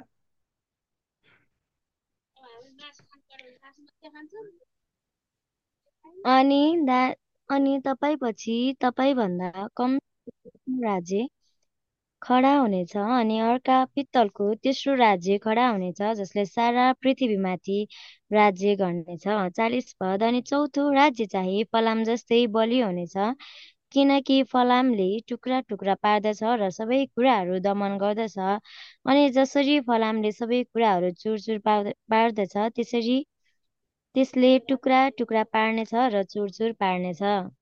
Speaker 2: अनि दा अनि तपाईँपछि तपाईँभन्दा कम राज्य खडा हुनेछ अनि अर्का पित्तलको तेस्रो राज्य खडा हुनेछ जसले सारा पृथ्वीमाथि राज्य गर्नेछ। चालिस पद, अनि चौथो राज्य चाहिँ फलाम जस्तै बलियो हुनेछ किनकि फलामले टुक्रा टुक्रा पार्दछ र सबै कुराहरू दमन गर्दछ। अनि जसरी फलामले सबै कुराहरू चुरचुर पार्दछ त्यसरी त्यसले टुक्रा टुक्रा पार्नेछ र चुरचुर पार्नेछ।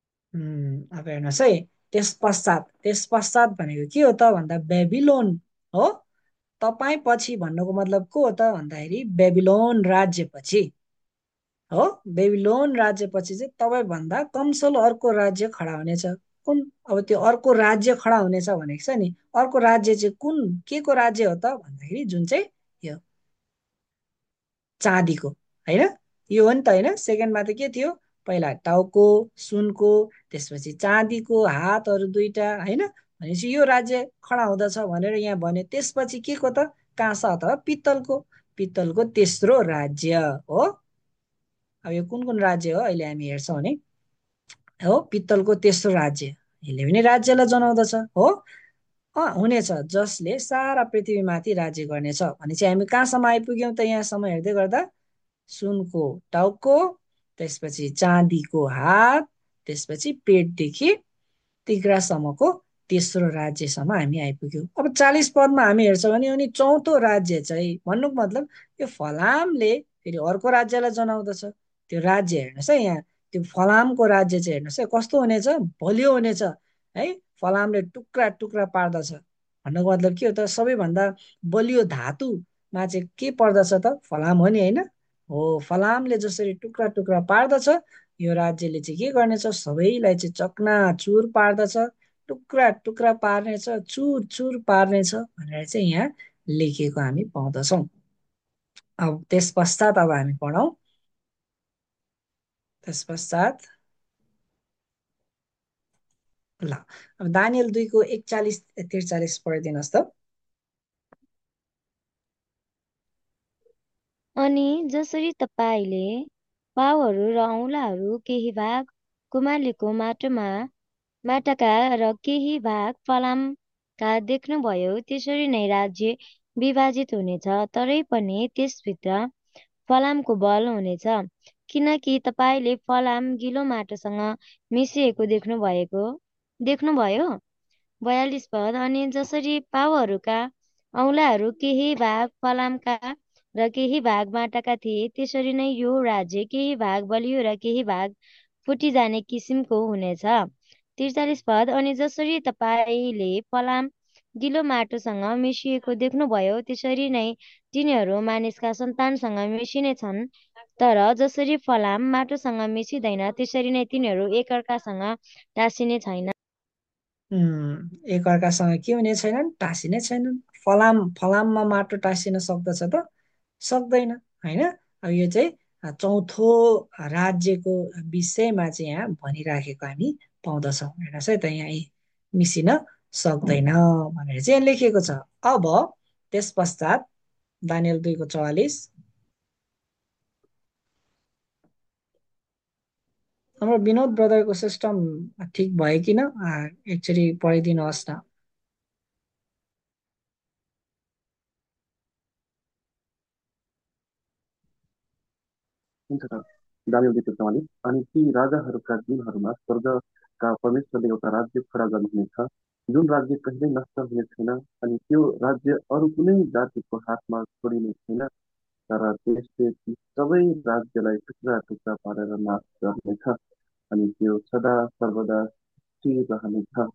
Speaker 1: अब हेर्नुहोस् है, त्यस पश्चात त्यस पश्चात भनेको के हो त भन्दा बेबिलोन हो। तपाईँ पछि भन्नुको मतलब को हो त भन्दाखेरि बेबिलोन राज्यपछि हो। बेबिलोन राज्यपछि चाहिँ तपाईँभन्दा कमसल अर्को राज्य खडा हुनेछ। कुन? अब त्यो अर्को राज्य खडा हुनेछ भनेको छ नि, अर्को राज्य चाहिँ कुन के को राज्य हो त भन्दाखेरि जुन चाहिँ यो चाँदीको होइन, यो हो नि त होइन। सेकेन्डमा त के थियो? पहिला टाउको सुनको, त्यसपछि चाँदीको हातहरू दुईटा होइन, भनेपछि यो राज्य खडा हुँदछ भनेर यहाँ भन्यो। त्यसपछि के को त? काँसा अथवा पित्तलको, पित्तलको तेस्रो राज्य हो। अब यो कुन कुन राज्य हो अहिले हामी हेर्छौँ भने हो पित्तलको तेस्रो राज्य, यसले पनि राज्यलाई जनाउँदछ हो। अँ हुनेछ जसले सारा पृथ्वीमाथि राज्य गर्नेछ भने चाहिँ हामी कहाँसम्म आइपुग्यौँ त यहाँसम्म हेर्दै गर्दा सुनको टाउको, त्यसपछि चाँदीको हात, त्यसपछि पेटदेखि तिघ्रासम्मको तेस्रो राज्यसम्म हामी आइपुग्यौँ। अब चालिस पदमा हामी हेर्छौँ भने अनि चौथो राज्य चाहिँ भन्नुको मतलब यो फलामले फेरि अर्को राज्यलाई जनाउँदछ। त्यो राज्य हेर्नुहोस् है यहाँ, त्यो फलामको राज्य चाहिँ हेर्नुहोस् है कस्तो हुनेछ? बलियो हुनेछ है। फलामले टुक्रा टुक्रा पार्दछ भन्नुको मतलब के हो त? सबैभन्दा बलियो धातुमा चाहिँ के पर्दछ त? फलाम हो नि होइन। हो फलामले जसरी टुक्रा टुक्रा पार्दछ यो राज्यले चाहिँ के गर्नेछ? सबैलाई चाहिँ चकनाचुर पार्दछ, टुक्रा टुक्रा पार्नेछ, चुर चुर पार्नेछ भनेर चाहिँ यहाँ लेखिएको हामी पाउँदछौँ। अब त्यस पश्चात अब हामी पढौँ। त्यस पश्चात ल अब दानियल दुईको एकचालिस त्रिचालिस पढिदिनुहोस् त।
Speaker 2: अनि जसरी तपाईँले पाउहरू र औँलाहरू केही भाग कुमालीको माटोमा माटाका र केही भाग फलामका देख्नुभयो त्यसरी नै राज्य विभाजित हुनेछ, तरै पनि त्यसभित्र फलामको बल हुनेछ किनकि तपाईँले फलाम गिलो माटोसँग मिसिएको देख्नुभएको देख्नुभयो। बयालिस पद, अनि जसरी पाउहरूका औँलाहरू केही भाग फलामका र केही भाग माटाका थिए त्यसरी नै यो राज्य केही भाग बलियो र केही भाग फुटिजाने किसिमको हुनेछ। त्रिचालिस पद, अनि जसरी तपाईँले फलाम गिलो माटोसँग मिसिएको देख्नुभयो त्यसरी नै तिनीहरू मानिसका सन्तानसँग मिसिने छन्, तर जसरी फलाम माटोसँग मिसिँदैन त्यसरी नै तिनीहरू एकअर्कासँग टाँसिने छैन।
Speaker 1: एकअर्कासँग के हुने छैनन्? टाँसिने छैनन्। फलाम फलाममा माटो टाँसिन सक्दछ त? सक्दैन होइन। अब यो चाहिँ चौथो राज्यको विषयमा चाहिँ यहाँ भनिराखेको हामी पाउँदछौँ। हेर्नुहोस् है त यहाँ मिसिन सक्दैन भनेर चाहिँ यहाँ लेखिएको छ। अब त्यस पश्चात दानियल दुईको चौवालिस। हाम्रो विनोद ब्रदरको सिस्टम ठिक भयो किन एकचोटि पढिदिनुहोस् न।
Speaker 4: हुन्छ त। दानियल दुईको चौवालिस। अनि ती राजाहरूका दिनहरूमा स्वर्गका परमेश्वरले एउटा राज्य खडा गर्नुहुनेछ, जुन राज्य कहिल्यै नष्ट हुने छैन, अनि त्यो राज्य अरू कुनै जातिको हातमा छोडिने छैन, तर त्यसले ती सबै राज्यलाई टुक्रा टुक्रा पारेर नाश गर्नेछ, अनि त्यो सदा सर्वदा स्थिर रहनेछ।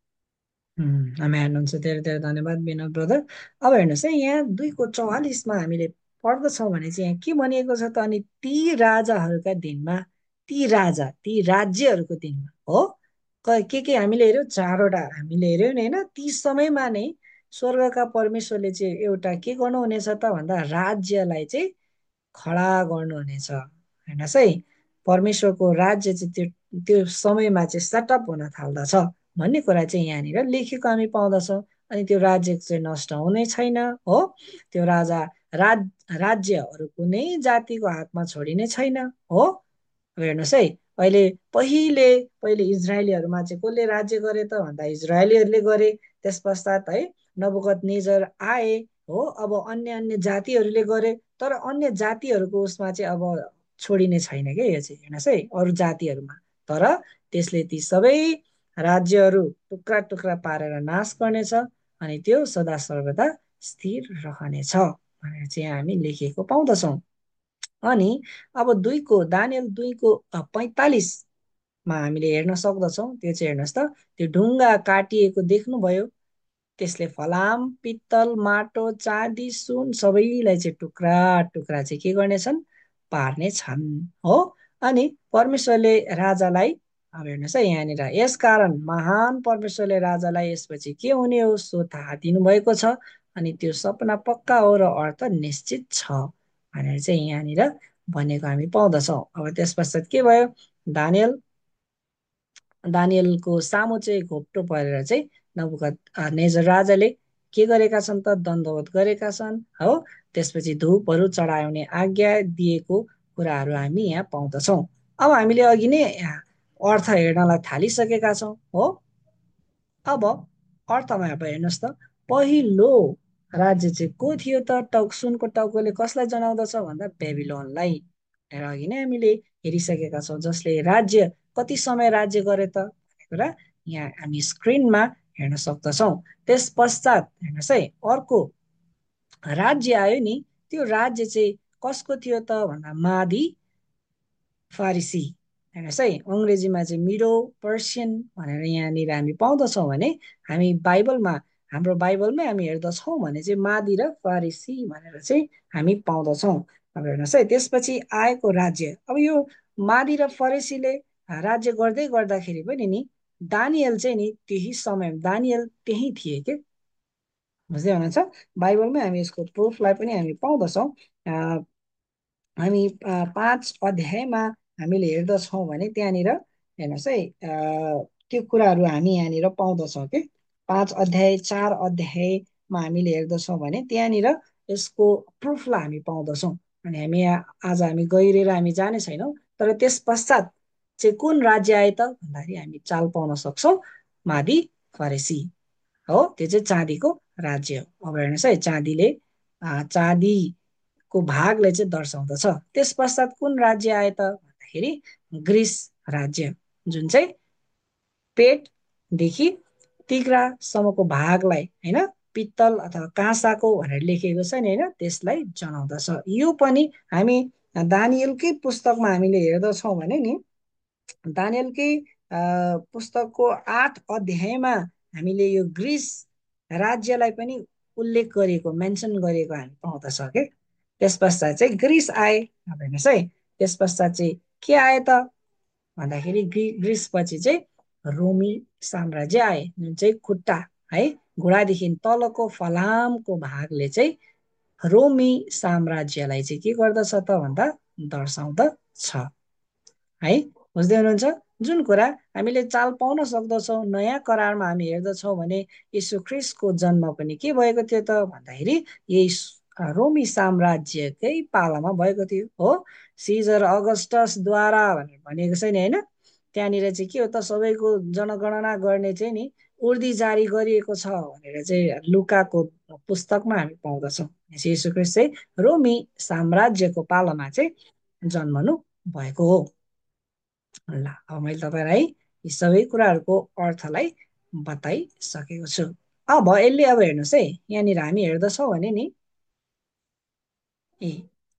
Speaker 1: हामी हेर्नुहुन्छ धेरै धेरै धन्यवाद विनोद ब्रदर। अब हेर्नुहोस् है, यहाँ दुईको चौवालिसमा हामीले पढ्दछौँ भने चाहिँ यहाँ के भनिएको छ त, अनि ती राजाहरूका दिनमा, ती राजा ती राज्यहरूको दिनमा हो, क- के के हामीले हेऱ्यौँ, चारवटा हामीले हेऱ्यौँ नि होइन। ती समयमा नै स्वर्गका परमेश्वरले चाहिँ एउटा के गर्नुहुनेछ त भन्दा राज्यलाई चाहिँ खडा गर्नुहुनेछ। हेर्नुहोस् है, परमेश्वरको राज्य चाहिँ त्यो त्यो समयमा चाहिँ सेटअप हुन थाल्दछ भन्ने कुरा चाहिँ यहाँनिर लेखेको हामी पाउँदछौँ। अनि त्यो राज्य चाहिँ नष्ट हुने छैन हो, त्यो राजा राज राज्यहरू कुनै जातिको हातमा छोडिने छैन हो। अब हेर्नुहोस् है, अहिले पहिले पहिले इजरायलीहरूमा चाहिँ कसले राज्य गरे त भन्दा इजरायलीहरूले गरे। त्यस पश्चात है नबुकदनेजर आए हो, अब अन्य अन्य जातिहरूले गरे, तर अन्य जातिहरूको उसमा चाहिँ अब छोडिने छैन क्या यो चाहिँ। हेर्नुहोस् है, अरू जातिहरूमा, तर त्यसले ती सबै राज्यहरू टुक्रा टुक्रा पारेर नाश गर्नेछ, अनि त्यो सदा सर्वदा स्थिर रहनेछ भनेर चाहिँ हामी लेखेको पाउँदछौँ। अनि अब दुईको दानियल दुईको पैँतालिसमा हामीले हेर्न सक्दछौँ, त्यो चाहिँ हेर्नुहोस् त, त्यो ढुङ्गा काटिएको देख्नुभयो, त्यसले फलाम पित्तल माटो चाँदी सुन सबैलाई चाहिँ टुक्रा टुक्रा चाहिँ के गर्नेछन्, पार्ने छन् हो। अनि परमेश्वरले राजालाई, अब हेर्नुहोस् है यहाँनिर, यस कारण महान परमेश्वरले राजालाई यसपछि के हुने हो सो थाहा दिनुभएको छ, अनि त्यो सपना पक्का हो र अर्थ निश्चित छ भनेर चाहिँ यहाँनिर भनेको हामी पाउँदछौँ। अब त्यस पश्चात के भयो, दानियल दानियलको सामु चाहिँ घोप्टो परेर चाहिँ नबुकदनेजर राजाले के गरेका छन् त, दण्डवत गरेका छन् हो। त्यसपछि धूपहरू चढाउने आज्ञा दिएको कुराहरू हामी यहाँ पाउँदछौँ। अब हामीले अघि नै अर्थ हेर्नलाई थालिसकेका छौँ हो। अब अर्थमा अब हेर्नुहोस् त, पहिलो राज्य चाहिँ को थियो त, टाउक सुनको टाउकोले कसलाई जनाउँदछ भन्दा बेबिलोनलाई। र अघि नै हामीले हेरिसकेका छौँ, जसले राज्य कति समय राज्य गरे त भन्ने कुरा यहाँ हामी स्क्रिनमा हेर्न सक्दछौँ। त्यस पश्चात हेर्नुहोस् है, अर्को राज्य आयो नि, त्यो राज्य चाहिँ कसको थियो त भन्दा मादी फारिसी। हेर्नुहोस् है, अङ्ग्रेजीमा चाहिँ मिडो पर्सियन भनेर यहाँनिर हामी पाउँदछौँ भने हामी बाइबलमा, हाम्रो बाइबलमै हामी हेर्दछौँ भने चाहिँ मादी र फारिसी भनेर चाहिँ हामी पाउँदछौँ। अब हेर्नुहोस् है, त्यसपछि आएको राज्य, अब यो मादी र फरेसीले राज्य गर्दै गर्दाखेरि पनि नि दानियल चाहिँ नि त्यही समय दानियल त्यही थिए के, बुझ्दै हुनुहुन्छ। बाइबलमै हामी यसको प्रुफलाई पनि हामी पाउँदछौँ। हामी पाँच अध्यायमा हामीले हेर्दछौँ भने त्यहाँनिर हेर्नुहोस् है, त्यो कुराहरू हामी यहाँनिर पाउँदछौँ कि पाँच अध्याय चार अध्यायमा हामीले हेर्दछौँ भने त्यहाँनिर यसको प्रुफलाई हामी पाउँदछौँ। अनि हामी आज हामी गहिरेर हामी जाने छैनौँ, तर त्यस पश्चात चाहिँ कुन राज्य आए त भन्दाखेरि हामी चाल पाउन सक्छौँ, मादी फरेसी हो, त्यो चाहिँ चाँदीको राज्य हो। अब हेर्नुहोस् है, चाँदीले चाँदीको भागले चाहिँ दर्शाउँदछ। त्यस पश्चात कुन राज्य आए त भन्दाखेरि ग्रिस राज्य, जुन चाहिँ पेटदेखि तिघ्रासम्मको भागलाई होइन पित्तल अथवा काँसाको भनेर लेखेको छ नि होइन, त्यसलाई जनाउँदछ। यो पनि हामी दानियलकै पुस्तकमा हामीले हेर्दछौँ भने नि दानियलकै पुस्तकको आठ अध्यायमा हामीले यो ग्रिस राज्यलाई पनि उल्लेख गरेको, मेन्सन गरेको हामी पाउँदछ के। त्यस पश्चात चाहिँ ग्रिस आए। अब हेर्नुहोस् है, त्यस पश्चात चाहिँ के आए त भन्दाखेरि ग्रि ग्रिस पछि चाहिँ रोमी साम्राज्य आए, जुन चाहिँ खुट्टा है घुँडादेखि तलको फलामको भागले चाहिँ रोमी साम्राज्यलाई चाहिँ के गर्दछ त भन्दा दर्शाउँदछ है, बुझ्दै हुनुहुन्छ। जुन कुरा हामीले चाल पाउन सक्दछौँ, नयाँ करारमा हामी हेर्दछौँ भने यीशु ख्रिस्टको जन्म पनि के भएको थियो त भन्दाखेरि यही रोमी साम्राज्यकै पालामा भएको थियो हो। सिजर अगस्टसद्वारा भनेर भनेको छैन होइन। त्यहाँनिर चाहिँ के हो त सबैको जनगणना गर्ने चाहिँ नि उर्दी जारी गरिएको छ भनेर चाहिँ लुकाको पुस्तकमा हामी पाउँदछौँ। यीशु ख्रिस्ट चाहिँ रोमी साम्राज्यको पालामा चाहिँ जन्मनु भएको हो। ल अब मैले तपाईँलाई यी सबै कुराहरूको अर्थलाई बताइसकेको छु। अब यसले अब हेर्नुहोस् है, यहाँनिर हामी हेर्दछौँ भने नि ए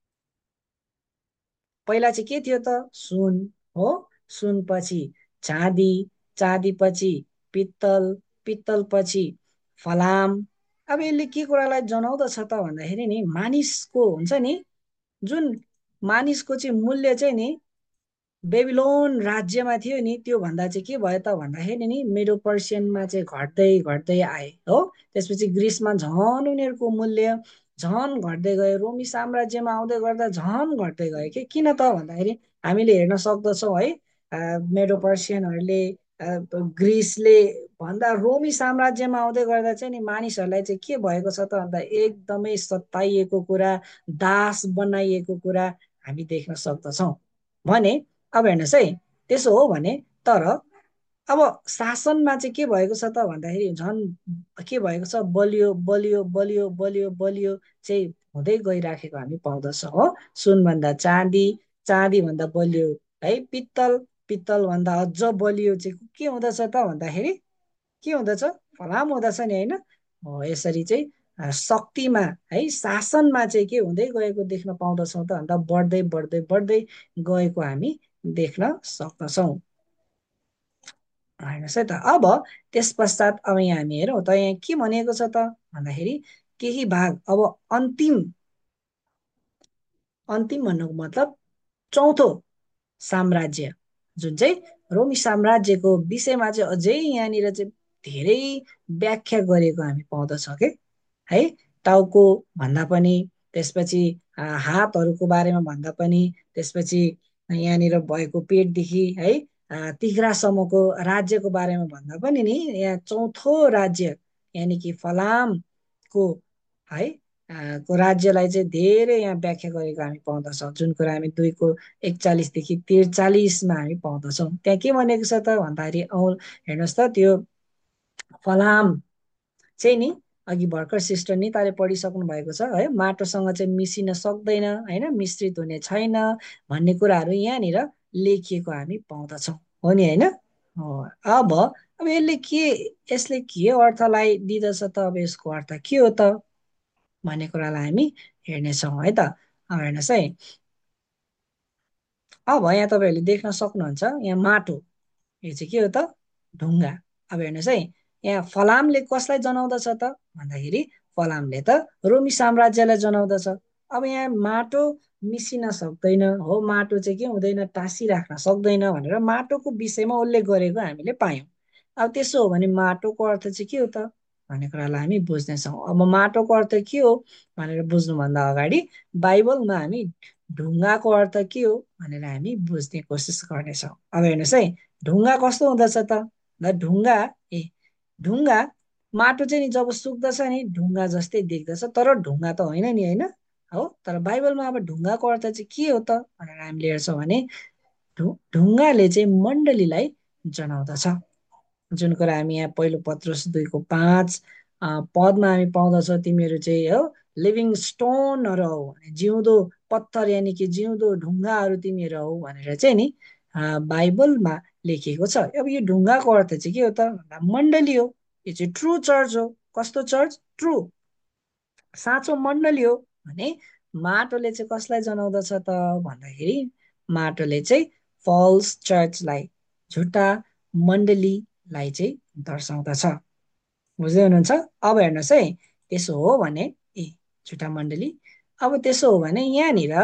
Speaker 1: पहिला चाहिँ के थियो त सुन हो, सुन पछि चाँदी, चाँदी पछि पित्तल, पित्तल पछि फलाम। अब यसले के कुरालाई जनाउँदछ त भन्दाखेरि नि मानिसको हुन्छ नि जुन मानिसको चाहिँ मूल्य चाहिँ नि बेबिलोन राज्यमा थियो नि त्यो भन्दा चाहिँ के भयो त भन्दाखेरि नि मेडो पर्सियनमा चाहिँ घट्दै घट्दै आए हो। त्यसपछि ग्रिसमा झन् उनीहरूको मूल्य झन् घट्दै गयो, रोमी साम्राज्यमा आउँदै गर्दा झन् घट्दै गयो कि किन त भन्दाखेरि हामीले हेर्न सक्दछौँ है मेडो पर्सियनहरूले ग्रिसले भन्दा रोमी साम्राज्यमा आउँदै गर्दा चाहिँ नि मानिसहरूलाई चाहिँ के भएको छ त भन्दा एकदमै सताइएको कुरा, दास बनाइएको कुरा हामी देख्न सक्दछौँ भने अब हेर्नुहोस् है त्यसो हो भने तर अब शासनमा चाहिँ के भएको छ त भन्दाखेरि झन् के भएको छ बलियो बलियो बलियो बलियो बलियो चाहिँ हुँदै गइराखेको हामी पाउँदछौँ हो। सुनभन्दा चाँदी, चाँदीभन्दा बलियो है पित्तल, पित्तलभन्दा अझ बलियो चाहिँ के हुँदछ त भन्दाखेरि के हुँदछ फलाम हुँदछ नि होइन। हो यसरी चाहिँ शक्तिमा है शासनमा चाहिँ के हुँदै गएको देख्न पाउँदछौँ त भन्दा बढ्दै बढ्दै बढ्दै गएको हामी देख्न सक्दछौँ। हेर्नुहोस् है त अब त्यस पश्चात अब यहाँ हामी हेरौँ त यहाँ के भनिएको छ त भन्दाखेरि केही भाग अब अन्तिम अन्तिम भन्नुको मतलब चौथो साम्राज्य जुन चाहिँ रोमी साम्राज्यको विषयमा चाहिँ अझै यहाँनिर चाहिँ धेरै व्याख्या गरेको हामी पाउँदछौँ के है। टाउको भन्दा पनि त्यसपछि हातहरूको बारेमा भन्दा पनि त्यसपछि यहाँनिर भएको पेटदेखि है तिघ्रासम्मको राज्यको बारेमा भन्दा पनि नि यहाँ चौथो राज्य यानि कि फलामको है को राज्यलाई चाहिँ धेरै यहाँ व्याख्या गरेको हामी पाउँदछौँ। जुन कुरा हामी दुईको एकचालिसदेखि त्रिचालिसमा हामी पाउँदछौँ। त्यहाँ के भनेको छ त भन्दाखेरि औ हेर्नुहोस् त त्यो फलाम चाहिँ नि अघि भर्खर सिस्टर निताले पढिसक्नु भएको छ है, माटोसँग चाहिँ मिसिन सक्दैन होइन, मिश्रित हुने छैन भन्ने कुराहरू यहाँनिर लेखिएको हामी पाउँदछौँ हो नि होइन। अब अब यसले के यसले के अर्थलाई दिँदछ त अब यसको अर्थ के हो त भन्ने कुरालाई हामी हेर्नेछौँ है त। अब हेर्नुहोस् है अब यहाँ तपाईँहरूले देख्न सक्नुहुन्छ यहाँ माटो यो चाहिँ के हो त ढुङ्गा। अब हेर्नुहोस् है यहाँ फलामले कसलाई जनाउँदछ त भन्दाखेरि फलामले त रोमी साम्राज्यलाई जनाउँदछ। अब यहाँ माटो मिसिन सक्दैन हो, माटो चाहिँ के हुँदैन टाँसिराख्न सक्दैन भनेर माटोको विषयमा उल्लेख गरेको हामीले पायौँ। अब त्यसो हो भने माटोको अर्थ चाहिँ के हो त भन्ने कुरालाई हामी बुझ्नेछौँ। अब माटोको अर्थ के हो भनेर बुझ्नुभन्दा अगाडि बाइबलमा हामी ढुङ्गाको अर्थ के हो भनेर हामी बुझ्ने कोसिस गर्नेछौँ। अब हेर्नुहोस् है ढुङ्गा कस्तो हुँदछ त ढुङ्गा ए ढुङ्गा माटो चाहिँ नि जब सुक्दछ नि ढुङ्गा जस्तै देख्दछ तर ढुङ्गा त होइन नि होइन हो। तर बाइबलमा अब ढुङ्गाको अर्थ चाहिँ के हो त भनेर हामीले हेर्छौँ भने ढु ढुङ्गाले चाहिँ मण्डलीलाई जनाउँदछ। जुन कुरा हामी यहाँ पहिलो पत्रुस दुईको पाँच पदमा हामी पाउँदछौँ तिमीहरू चाहिँ हो लिभिङ स्टोनहरू हौ, जिउँदो पत्थर यानि कि जिउँदो ढुङ्गाहरू तिमीहरू हौ भनेर चाहिँ नि बाइबलमा लेखिएको छ। अब यो ढुङ्गाको अर्थ चाहिँ के हो त मण्डली हो। यो चाहिँ ट्रु चर्च हो। कस्तो चर्च? ट्रु साँचो मण्डली हो भने माटोले चाहिँ कसलाई जनाउँदछ त भन्दाखेरि माटोले चाहिँ फल्स चर्चलाई झुटा मण्डलीलाई चाहिँ दर्शाउँदछ। बुझ्दै हुनुहुन्छ। अब हेर्नुहोस् है त्यसो हो भने ए झुटा मण्डली अब त्यसो हो भने यहाँनिर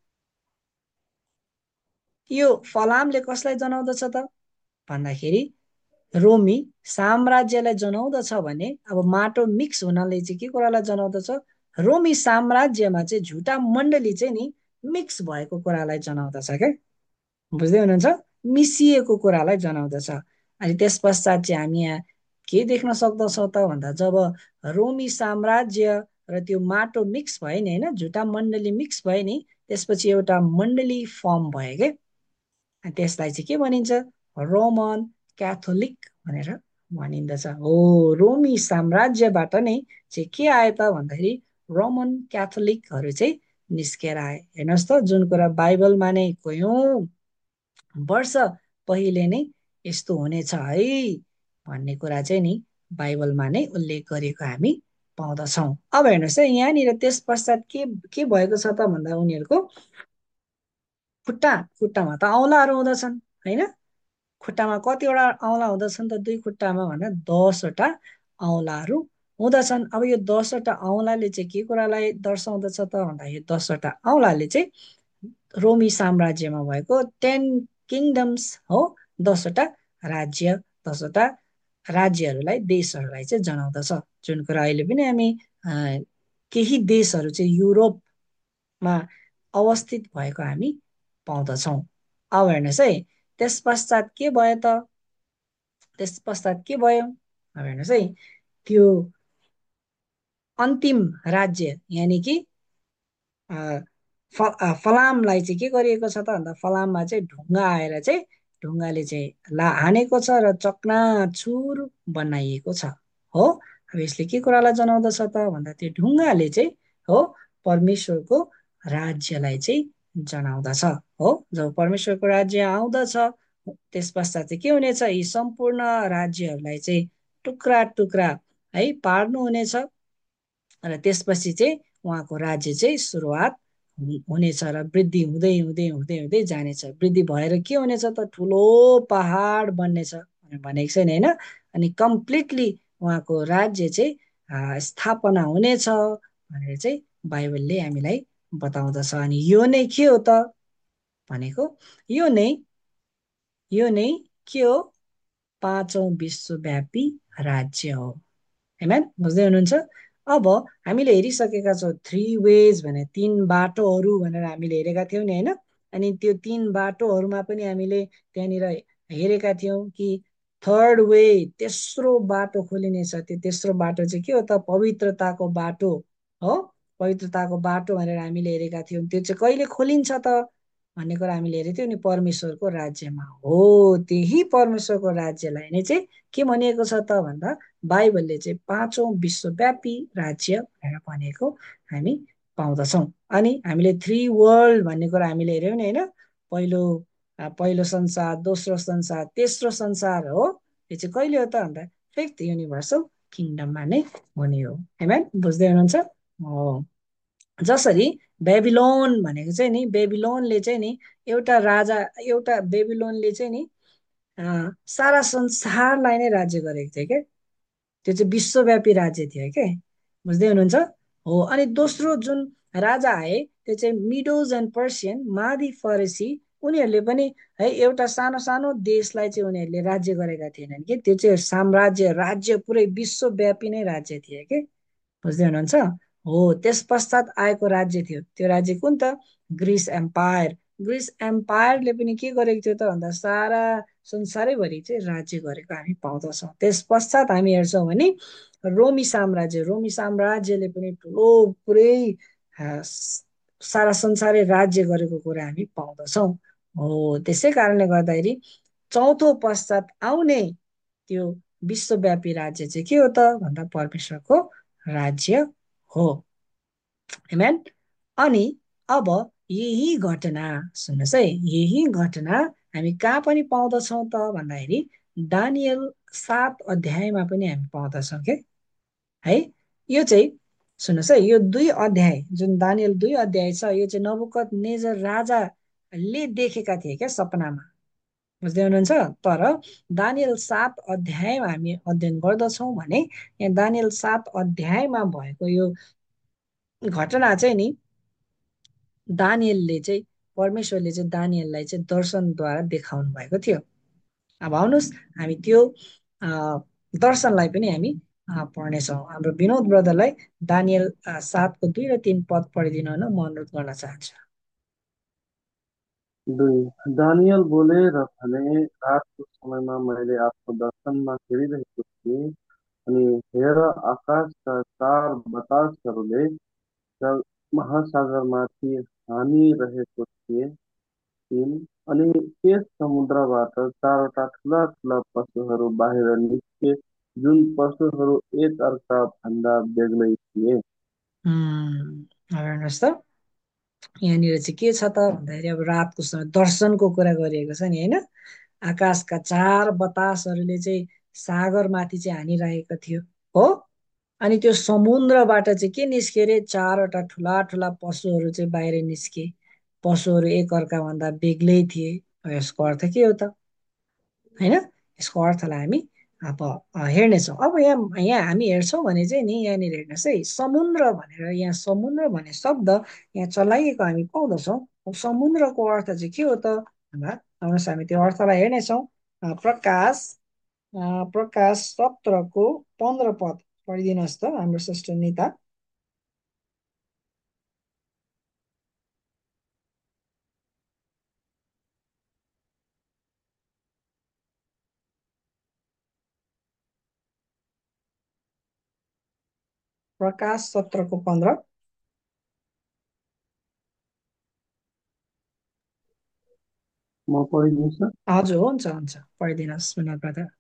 Speaker 1: यो फलामले कसलाई जनाउँदछ त भन्दाखेरि रोमी साम्राज्यलाई जनाउँदछ भने अब माटो मिक्स हुनाले चाहिँ के कुरालाई जनाउँदछ रोमी साम्राज्यमा चाहिँ झुटा मण्डली चाहिँ नि मिक्स भएको कुरालाई जनाउँदछ क्या। बुझ्दै हुनुहुन्छ। मिसिएको कुरालाई जनाउँदछ। अनि त्यस पश्चात चाहिँ हामी यहाँ के देख्न सक्दछौँ त भन्दा जब रोमी साम्राज्य र त्यो माटो मिक्स भयो नि होइन, झुटा मण्डली मिक्स भयो नि, त्यसपछि एउटा मण्डली फर्म भयो के, त्यसलाई चाहिँ के भनिन्छ, रोमन क्याथोलिक भनेर भनिन्दछ। हो, रोमी साम्राज्यबाट नै चाहिँ के आयो त भन्दाखेरि रोमन क्याथोलिकहरू चाहिँ निस्केर आए। हेर्नुहोस् त, जुन कुरा बाइबलमा नै कयौँ वर्ष पहिले नै यस्तो हुनेछ है भन्ने कुरा चाहिँ नि बाइबलमा नै उल्लेख गरेको हामी पाउँदछौँ। अब हेर्नुहोस् है, यहाँनिर त्यस पश्चात के के भएको छ त भन्दा उनीहरूको खुट्टा खुट्टामा त औँलाहरू हुँदछन् होइन। खुट्टामा कतिवटा औँला हुँदछन् त, दुई खुट्टामा भन्दा दसवटा औँलाहरू हुँदछन्। अब यो दसवटा औँलाले चाहिँ के कुरालाई दर्शाउँदछ त भन्दा यो दसवटा औँलाले चाहिँ रोमी साम्राज्यमा भएको टेन किङडम्स हो, दसवटा राज्य, दसवटा राज्यहरूलाई, देशहरूलाई चाहिँ जनाउँदछ। जुन कुरा अहिले पनि हामी केही देशहरू चाहिँ युरोपमा अवस्थित भएको हामी पाउँदछौँ। अब हेर्नुहोस् है, त्यस पश्चात के भयो त, त्यस पश्चात के भयो, अब हेर्नुहोस् है, त्यो अन्तिम राज्य यानि कि फलामलाई चाहिँ के गरिएको छ त भन्दा फलाममा चाहिँ ढुङ्गा आएर चाहिँ ढुङ्गाले चाहिँ ला हानेको छ र चकनाचुर बनाइएको छ। हो, अब यसले के कुरालाई जनाउँदछ त भन्दा त्यो ढुङ्गाले चाहिँ हो परमेश्वरको राज्यलाई चाहिँ जनाउँदछ। हो, जब परमेश्वरको राज्य आउँदछ त्यस पश्चात चाहिँ के हुनेछ, यी सम्पूर्ण राज्यहरूलाई चाहिँ टुक्रा टुक्रा है पार्नु हुनेछ र त्यसपछि चाहिँ उहाँको राज्य चाहिँ सुरुवात हुनेछ र वृद्धि हुँदै हुँदै हुँदै हुँदै जानेछ। वृद्धि भएर के हुनेछ त, ठुलो पहाड बन्नेछ भनेको छैन होइन। अनि कम्प्लिटली उहाँको राज्य चाहिँ स्थापना हुनेछ भनेर चाहिँ बाइबलले हामीलाई बताउँदछ। अनि यो नै के हो त भनेको, यो नै यो नै के हो, पाँचौं विश्वव्यापी राज्य हो। हैन, बुझ्दै हुनुहुन्छ। अब हामीले हेरिसकेका छौँ थ्री वेज भने तीन बाटोहरू भनेर हामीले हेरेका थियौँ नि होइन। अनि त्यो तीन बाटोहरूमा पनि हामीले त्यहाँनिर हेरेका थियौँ कि थर्ड वे, तेस्रो बाटो खोलिनेछ। त्यो तेस्रो बाटो चाहिँ के हो त, पवित्रताको बाटो हो। पवित्रताको बाटो भनेर हामीले हेरेका थियौँ। त्यो चाहिँ कहिले खोलिन्छ त भन्ने कुरा हामीले हेरेको थियौँ नि, परमेश्वरको राज्यमा। हो, त्यही परमेश्वरको राज्यलाई नै चाहिँ के भनिएको छ त भन्दा बाइबलले चाहिँ पाँचौं विश्वव्यापी राज्य भनेर भनेको हामी पाउँदछौँ। अनि हामीले थ्री वर्ल्ड भन्ने कुरा हामीले हेऱ्यौँ नि होइन। पहिलो पहिलो संसार, दोस्रो संसार, तेस्रो संसार हो। यो चाहिँ कहिले हो त भन्दा फिफ्थ युनिभर्सल किङडममा नै हुने हो। हैन, बुझ्दै हुनुहुन्छ। हो, जसरी बेबिलोन भनेको चाहिँ नि, बेबिलोनले चाहिँ नि एउटा राजा, एउटा बेबिलोनले चाहिँ नि सारा संसारलाई नै राज्य गरेको थियो क्या। त्यो चाहिँ विश्वव्यापी राज्य थियो के, बुझ्दै हुनुहुन्छ। हो, अनि दोस्रो जुन राजा आए त्यो चाहिँ मिडोज एन्ड पर्सियन, मादी फरेसी, उनीहरूले पनि है एउटा सानो सानो देशलाई चाहिँ उनीहरूले राज्य गरेका थिएनन् कि। त्यो चाहिँ साम्राज्य, राज्य पुरै विश्वव्यापी नै राज्य थिए के, बुझ्दै हुनुहुन्छ। हो, त्यस पश्चात आएको राज्य थियो, त्यो राज्य कुन त, ग्रिस एम्पायर। ग्रिस एम्पायरले पनि के गरेको थियो त भन्दा सारा संसारैभरि चाहिँ राज्य गरेको हामी पाउँदछौँ। त्यस पश्चात हामी हेर्छौँ भने रोमी साम्राज्य, रोमी साम्राज्यले पनि ठुलो पुरै सारा संसारै राज्य गरेको कुरा हामी पाउँदछौँ। हो, त्यसै कारणले गर्दाखेरि चौथो पश्चात आउने त्यो विश्वव्यापी राज्य चाहिँ के हो त भन्दा परमेश्वरको राज्य हो। आमेन। अनि अब यही घटना सुन्नुहोस् है, यही घटना हामी कहाँ पनि पाउँदछौँ त भन्दाखेरि दानियल सात अध्यायमा पनि हामी पाउँदछौँ के है। यो चाहिँ सुन्नुहोस् है, यो दुई अध्याय जुन दानियल दुई अध्याय छ, यो चाहिँ नबुकदनेजर राजाले देखेका थिए क्या सपनामा, बुझ्दै हुनुहुन्छ। तर दानियल सात अध्यायमा हामी अध्ययन गर्दछौँ भने यहाँ दानियल सात अध्यायमा भएको यो घटना चाहिँ नि दानियलले चाहिँ, परमेश्वरले चाहिँ दानियललाई चाहिँ दर्शनद्वारा देखाउनु भएको थियो। अब आउनुहोस् हामी त्यो दर्शनलाई पनि हामी पढ्नेछौँ। हाम्रो विनोद ब्रदरलाई दानियल सातको दुई र तीन पद पढिदिनु हुन म अनुरोध गर्न चाहन्छु।
Speaker 4: दुई, दानियल बोले र भने, रातको समयमा मैले आफ्नो दर्शनमा हेरिरहेको थिएँ अनि हेर आकाशका चार बतासहरूले र महासागरमाथि हानिरहेको थिए। थिइन् अनि त्यस समुद्रबाट चारवटा ठुला ठुला पशुहरू बाहिर निस्के जुन पशुहरू एक अर्का भन्दा बेग्लै थिए।
Speaker 1: उम्, अब हेर्नुहोस् त यहाँनिर चाहिँ के छ त भन्दाखेरि अब रातको समय दर्शनको कुरा गरिएको छ नि होइन। आकाशका चार बतासहरूले चाहिँ सागरमाथि चाहिँ हानिरहेको थियो हो। अनि त्यो समुद्रबाट चाहिँ के निस्के अरे चारवटा ठुला ठुला पशुहरू चाहिँ बाहिर निस्के। पशुहरू एक अर्काभन्दा बेग्लै थिए। अब यसको अर्थ के हो त होइन। यसको अर्थलाई हामी अब अ, हेर्नेछौँ। अब यहाँ यहाँ हामी हेर्छौँ भने चाहिँ नि यहाँनिर हेर्नुहोस् है समुद्र भनेर यहाँ समुद्र भन्ने शब्द यहाँ चलाइएको हामी पाउँदछौँ। अब समुद्रको अर्थ चाहिँ के हो त भन्दा आउनुहोस् हामी त्यो अर्थलाई हेर्नेछौँ। अ, प्रकाश अ, प्रकाश सत्रको पन्ध्र पद पढिदिनुहोस् त हाम्रो श्रेष्ठ नेता। प्रकाश सत्रको पन्ध्र।
Speaker 4: म पढिदिनुहोस् न।
Speaker 1: हजुर हुन्छ हुन्छ पढिदिनुहोस् विनोद ब्रदर।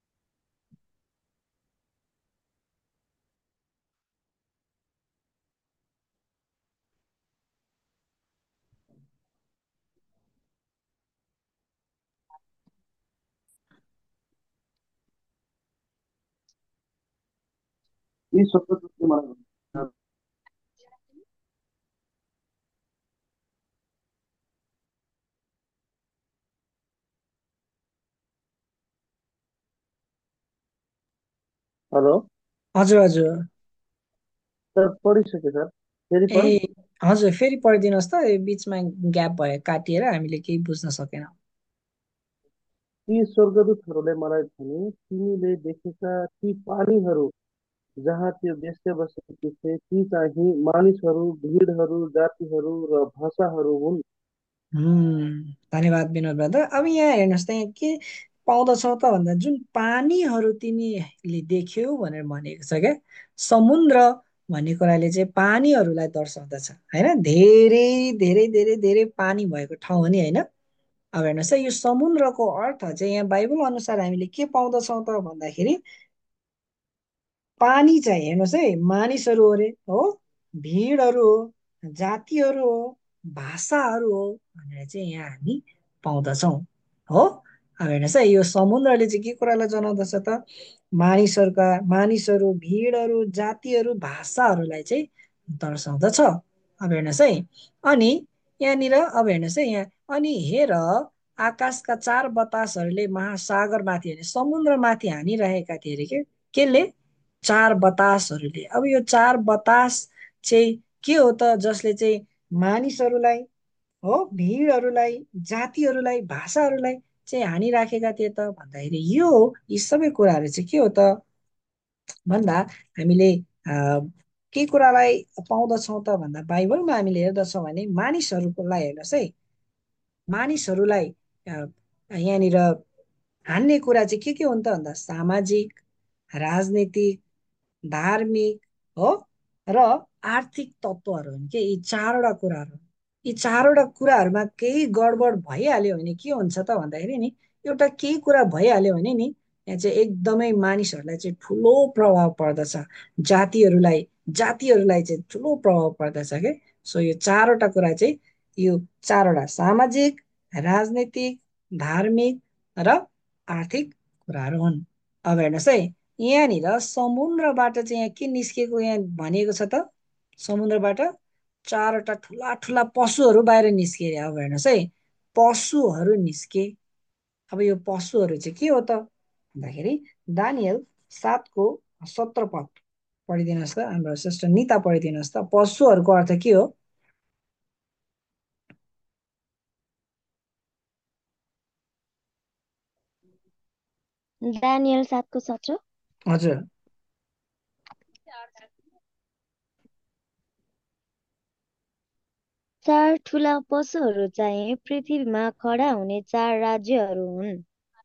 Speaker 4: यी शब्दहरूले मलाई भन्नुहुन्छ, हेलो
Speaker 1: हजुर हजुर।
Speaker 4: सर, पढिसकेँ सर, फेरि
Speaker 1: ए
Speaker 4: पढ।
Speaker 1: हजुर फेरि पढिदिनुहोस् त यो बिचमा ग्याप भयो काटिएर हामीले केही बुझ्न सकेनौँ।
Speaker 4: ती स्वर्गदूतहरूले मलाई भने, तिमीले देखेका ती पानीहरू जहाँ त्यो बेश्या बसेकी थिए ती चाहिँ मानिसहरू, भिडहरू, जातिहरू र भाषाहरू हुन्।
Speaker 1: हुँ धन्यवाद विनोद ब्रदर। अब यहाँ हेर्नुहोस् त यहाँ के पाउँदछौ त भन्दा जुन पानीहरू तिमीले देख्यौ भनेर भनेको छ क्या। समुद्र भन्ने कुराले चाहिँ पानीहरूलाई दर्शाउँदछ होइन। धेरै धेरै धेरै धेरै पानी भएको ठाउँ हो नि होइन। अब हेर्नुहोस् है यो समुद्रको अर्थ चाहिँ यहाँ बाइबल अनुसार हामीले के पाउँदछौँ त भन्दाखेरि पानी चाहिँ हेर्नुहोस् है मानिसहरू हो अरे हो, भिडहरू हो, जातिहरू हो, भाषाहरू हो भनेर चाहिँ यहाँ हामी पाउँदछौँ हो। अब हेर्नुहोस् है यो समुद्रले चाहिँ के कुरालाई जनाउँदछ त मानिसहरूका मानिसहरू, भिडहरू, जातिहरू, भाषाहरूलाई चाहिँ दर्शाउँदछ। अब हेर्नुहोस् है अनि यहाँनिर अब हेर्नुहोस् है यहाँ अनि हेर आकाशका चार बतासहरूले महासागरमाथि होइन समुद्रमाथि हानिरहेका थिए अरे के केले चार बतासहरूले। अब यो चार बतास चाहिँ के हो त जसले चाहिँ मानिसहरूलाई हो, भिडहरूलाई, जातिहरूलाई, भाषाहरूलाई चाहिँ हानिराखेका थिए त भन्दाखेरि यो यी सबै कुराहरू चाहिँ के हो त भन्दा हामीले अ, के कुरालाई पाउँदछौँ त भन्दा बाइबलमा हामीले हेर्दछौँ भने मानिसहरूकोलाई हेर्नुहोस् है मानिसहरूलाई अ, यहाँनिर हान्ने कुरा चाहिँ के के हुन् त भन्दा सामाजिक, राजनीतिक, धार्मिक हो र आर्थिक तत्त्वहरू हुन् के यी चारवटा कुराहरू हुन्। यी चारवटा कुराहरूमा केही गडबड भइहाल्यो भने के हुन्छ त भन्दाखेरि नि एउटा केही कुरा भइहाल्यो भने नि यहाँ चाहिँ एकदमै मानिसहरूलाई चाहिँ ठुलो प्रभाव पर्दछ। जातिहरूलाई जातिहरूलाई चाहिँ ठुलो प्रभाव पर्दछ के। सो यो चारवटा कुरा चाहिँ यो चारवटा सामाजिक, राजनैतिक, धार्मिक र आर्थिक कुराहरू हुन्। अब हेर्नुहोस् है यहाँनिर समुद्रबाट चाहिँ यहाँ के निस्केको यहाँ भनिएको छ त समुद्रबाट चारवटा ठुला ठुला पशुहरू बाहिर निस्के अरे। अब हेर्नुहोस् है पशुहरू निस्के। अब यो पशुहरू चाहिँ के हो त भन्दाखेरि दानियल सातको सत्र पद पढिदिनुहोस् त हाम्रो श्रेष्ठ निता पढिदिनुहोस् त पशुहरूको अर्थ के हो।
Speaker 2: दानियल सातको सत्र।
Speaker 1: हजुर
Speaker 2: चार ठुला पशुहरू चाहिँ पृथ्वीमा खडा हुने चार राज्यहरू हुन्।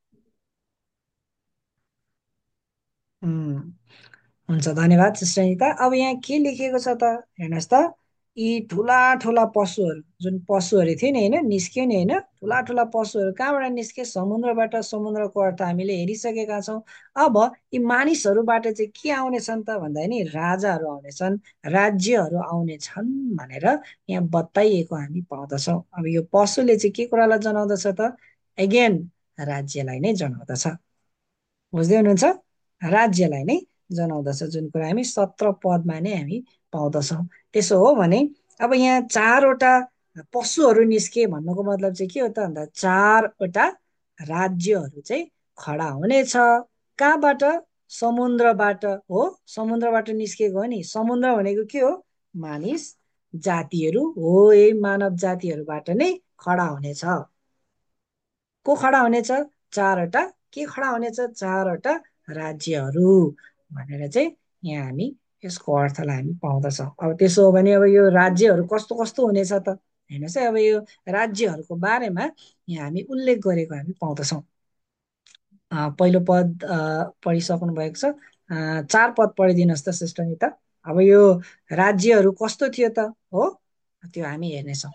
Speaker 1: उम्, हुन्छ, धन्यवाद सिस्टर निता। अब यहाँ के लेखिएको छ त हेर्नुहोस् त, यी ठुला ठुला पशुहरू, जुन पशुहरू थियो नि होइन, निस्क्यो नि होइन, ठुला ठुला पशुहरू कहाँबाट निस्के? समुद्रबाट। समुद्रको अर्थ हामीले हेरिसकेका छौँ। अब यी मानिसहरूबाट चाहिँ के आउनेछन् त भन्दा नि राजाहरू आउनेछन्, राज्यहरू आउनेछन् भनेर यहाँ बताइएको हामी पाउँदछौँ। अब यो पशुले चाहिँ के कुरालाई जनाउँदछ त? एगेन राज्यलाई नै जनाउँदछ। बुझ्दै हुनुहुन्छ? राज्यलाई नै जनाउँदछ, जुन कुरा हामी सत्र पदमा नै हामी पाउँदछौँ। त्यसो हो भने अब यहाँ चारवटा पशुहरू निस्के भन्नुको मतलब चाहिँ के हो त भन्दा चारवटा राज्यहरू चाहिँ खडा हुनेछ। कहाँबाट? समुद्रबाट हो। समुद्रबाट निस्केको हो नि। समुद्र भनेको के हो? मानिस जातिहरू हो। यही मानव जातिहरूबाट नै खडा हुनेछ। को खडा हुनेछ? चारवटा के खडा हुनेछ? चारवटा राज्यहरू भनेर चाहिँ यहाँ हामी यसको अर्थलाई हामी पाउँदछौँ। अब त्यसो हो भने अब यो राज्यहरू कस्तो कस्तो हुनेछ त हेर्नुहोस् है। अब यो राज्यहरूको बारेमा यहाँ हामी उल्लेख गरेको हामी पाउँदछौँ। पहिलो पद पढिसक्नु भएको छ। चार पद पढिदिनुहोस् त सिस्टर निता। अब यो राज्यहरू कस्तो थियो त हो, त्यो हामी हेर्नेछौँ।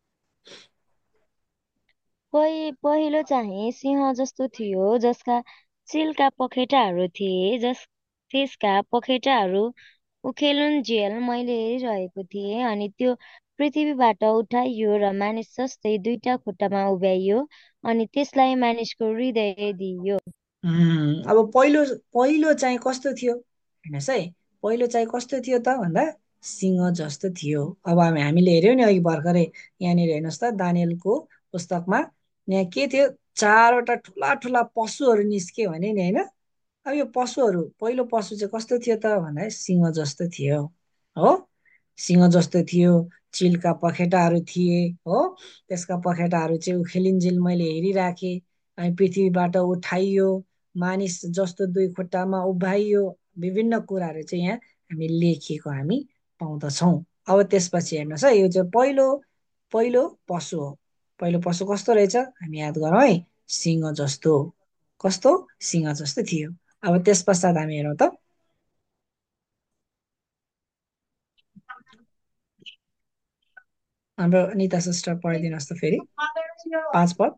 Speaker 2: पहि पहिलो चाहिँ सिंह जस्तो थियो, जसका चिलका पखेटाहरू थिए, जस त्यसका पखेटाहरू उखेलुन्जेल मैले हेरिरहेको थिएँ। अनि त्यो पृथ्वीबाट उठाइयो र मानिस जस्तै दुईटा खुट्टामा उभ्याइयो, अनि त्यसलाई मानिसको हृदय दिइयो।
Speaker 1: अब पहिलो पहिलो चाहिँ कस्तो थियो हेर्नुहोस् है। पहिलो चाहिँ कस्तो थियो त भन्दा सिंह जस्तो थियो। अब हामी हामीले हेऱ्यौँ नि अघि भर्खरै, यहाँनिर हेर्नुहोस् त दानियलको पुस्तकमा यहाँ के थियो? चारवटा ठुला ठुला पशुहरू निस्के भने नि होइन। अब यो पशुहरू पहिलो पशु चाहिँ कस्तो थियो त भन्दा सिंह जस्तो थियो हो। सिंह जस्तो थियो, चिलका पखेटाहरू थिए हो। त्यसका पखेटाहरू चाहिँ उखेलिन्जेल मैले हेरिराखेँ। अनि पृथ्वीबाट उठाइयो, मानिस जस्तो दुई खुट्टामा उभ्याइयो, विभिन्न कुराहरू चाहिँ यहाँ हामी लेखिएको हामी पाउँदछौँ। अब त्यसपछि हेर्नुहोस् है, यो चाहिँ पहिलो पहिलो पशु हो। पहिलो पशु कस्तो रहेछ हामी याद गरौँ है। सिंह जस्तो। कस्तो? सिंह जस्तो थियो। अब त्यस पश्चात हामी हेरौँ त हाम्रो निता सिस्टर पढिदिनुहोस् त फेरि पाँच पद।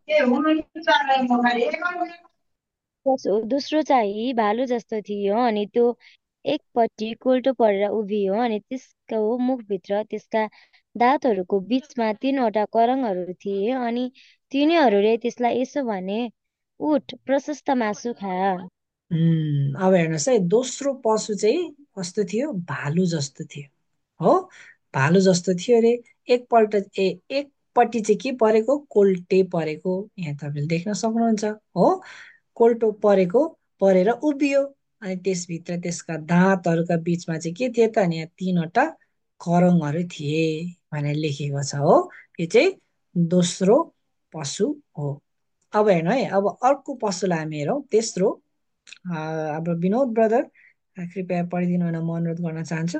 Speaker 2: दोस्रो चाहिँ भालु जस्तो थियो, अनि त्यो एकपट्टि कोल्टो परेर उभियो, अनि त्यसको मुखभित्र त्यसका दाँतहरूको बिचमा तीनवटा करङहरू थिए। अनि तिनीहरूले त्यसलाई यसो भने, उठ, प्रशस्त मासु खा।
Speaker 1: अब हेर्नुहोस् है, दोस्रो पशु चाहिँ कस्तो थियो? भालु जस्तो थियो हो। भालु जस्तो थियो अरे। एकपल्ट ए एकपट्टि चाहिँ के परेको? कोल्टे परेको। यहाँ तपाईँले देख्न सक्नुहुन्छ हो। कोल्टो परेको, परेर उभियो। अनि त्यसभित्र त्यसका दाँतहरूका बिचमा चाहिँ के थिए त? अनि यहाँ तिनवटा करङहरू थिए भनेर लेखिएको छ हो। यो चाहिँ दोस्रो पशु हो। अब हेर्नु है, अब अर्को पशुलाई हामी हेरौँ, तेस्रो। हाम्रो विनोद ब्रदर कृपया पढिदिनु हुन म अनुरोध गर्न चाहन्छु।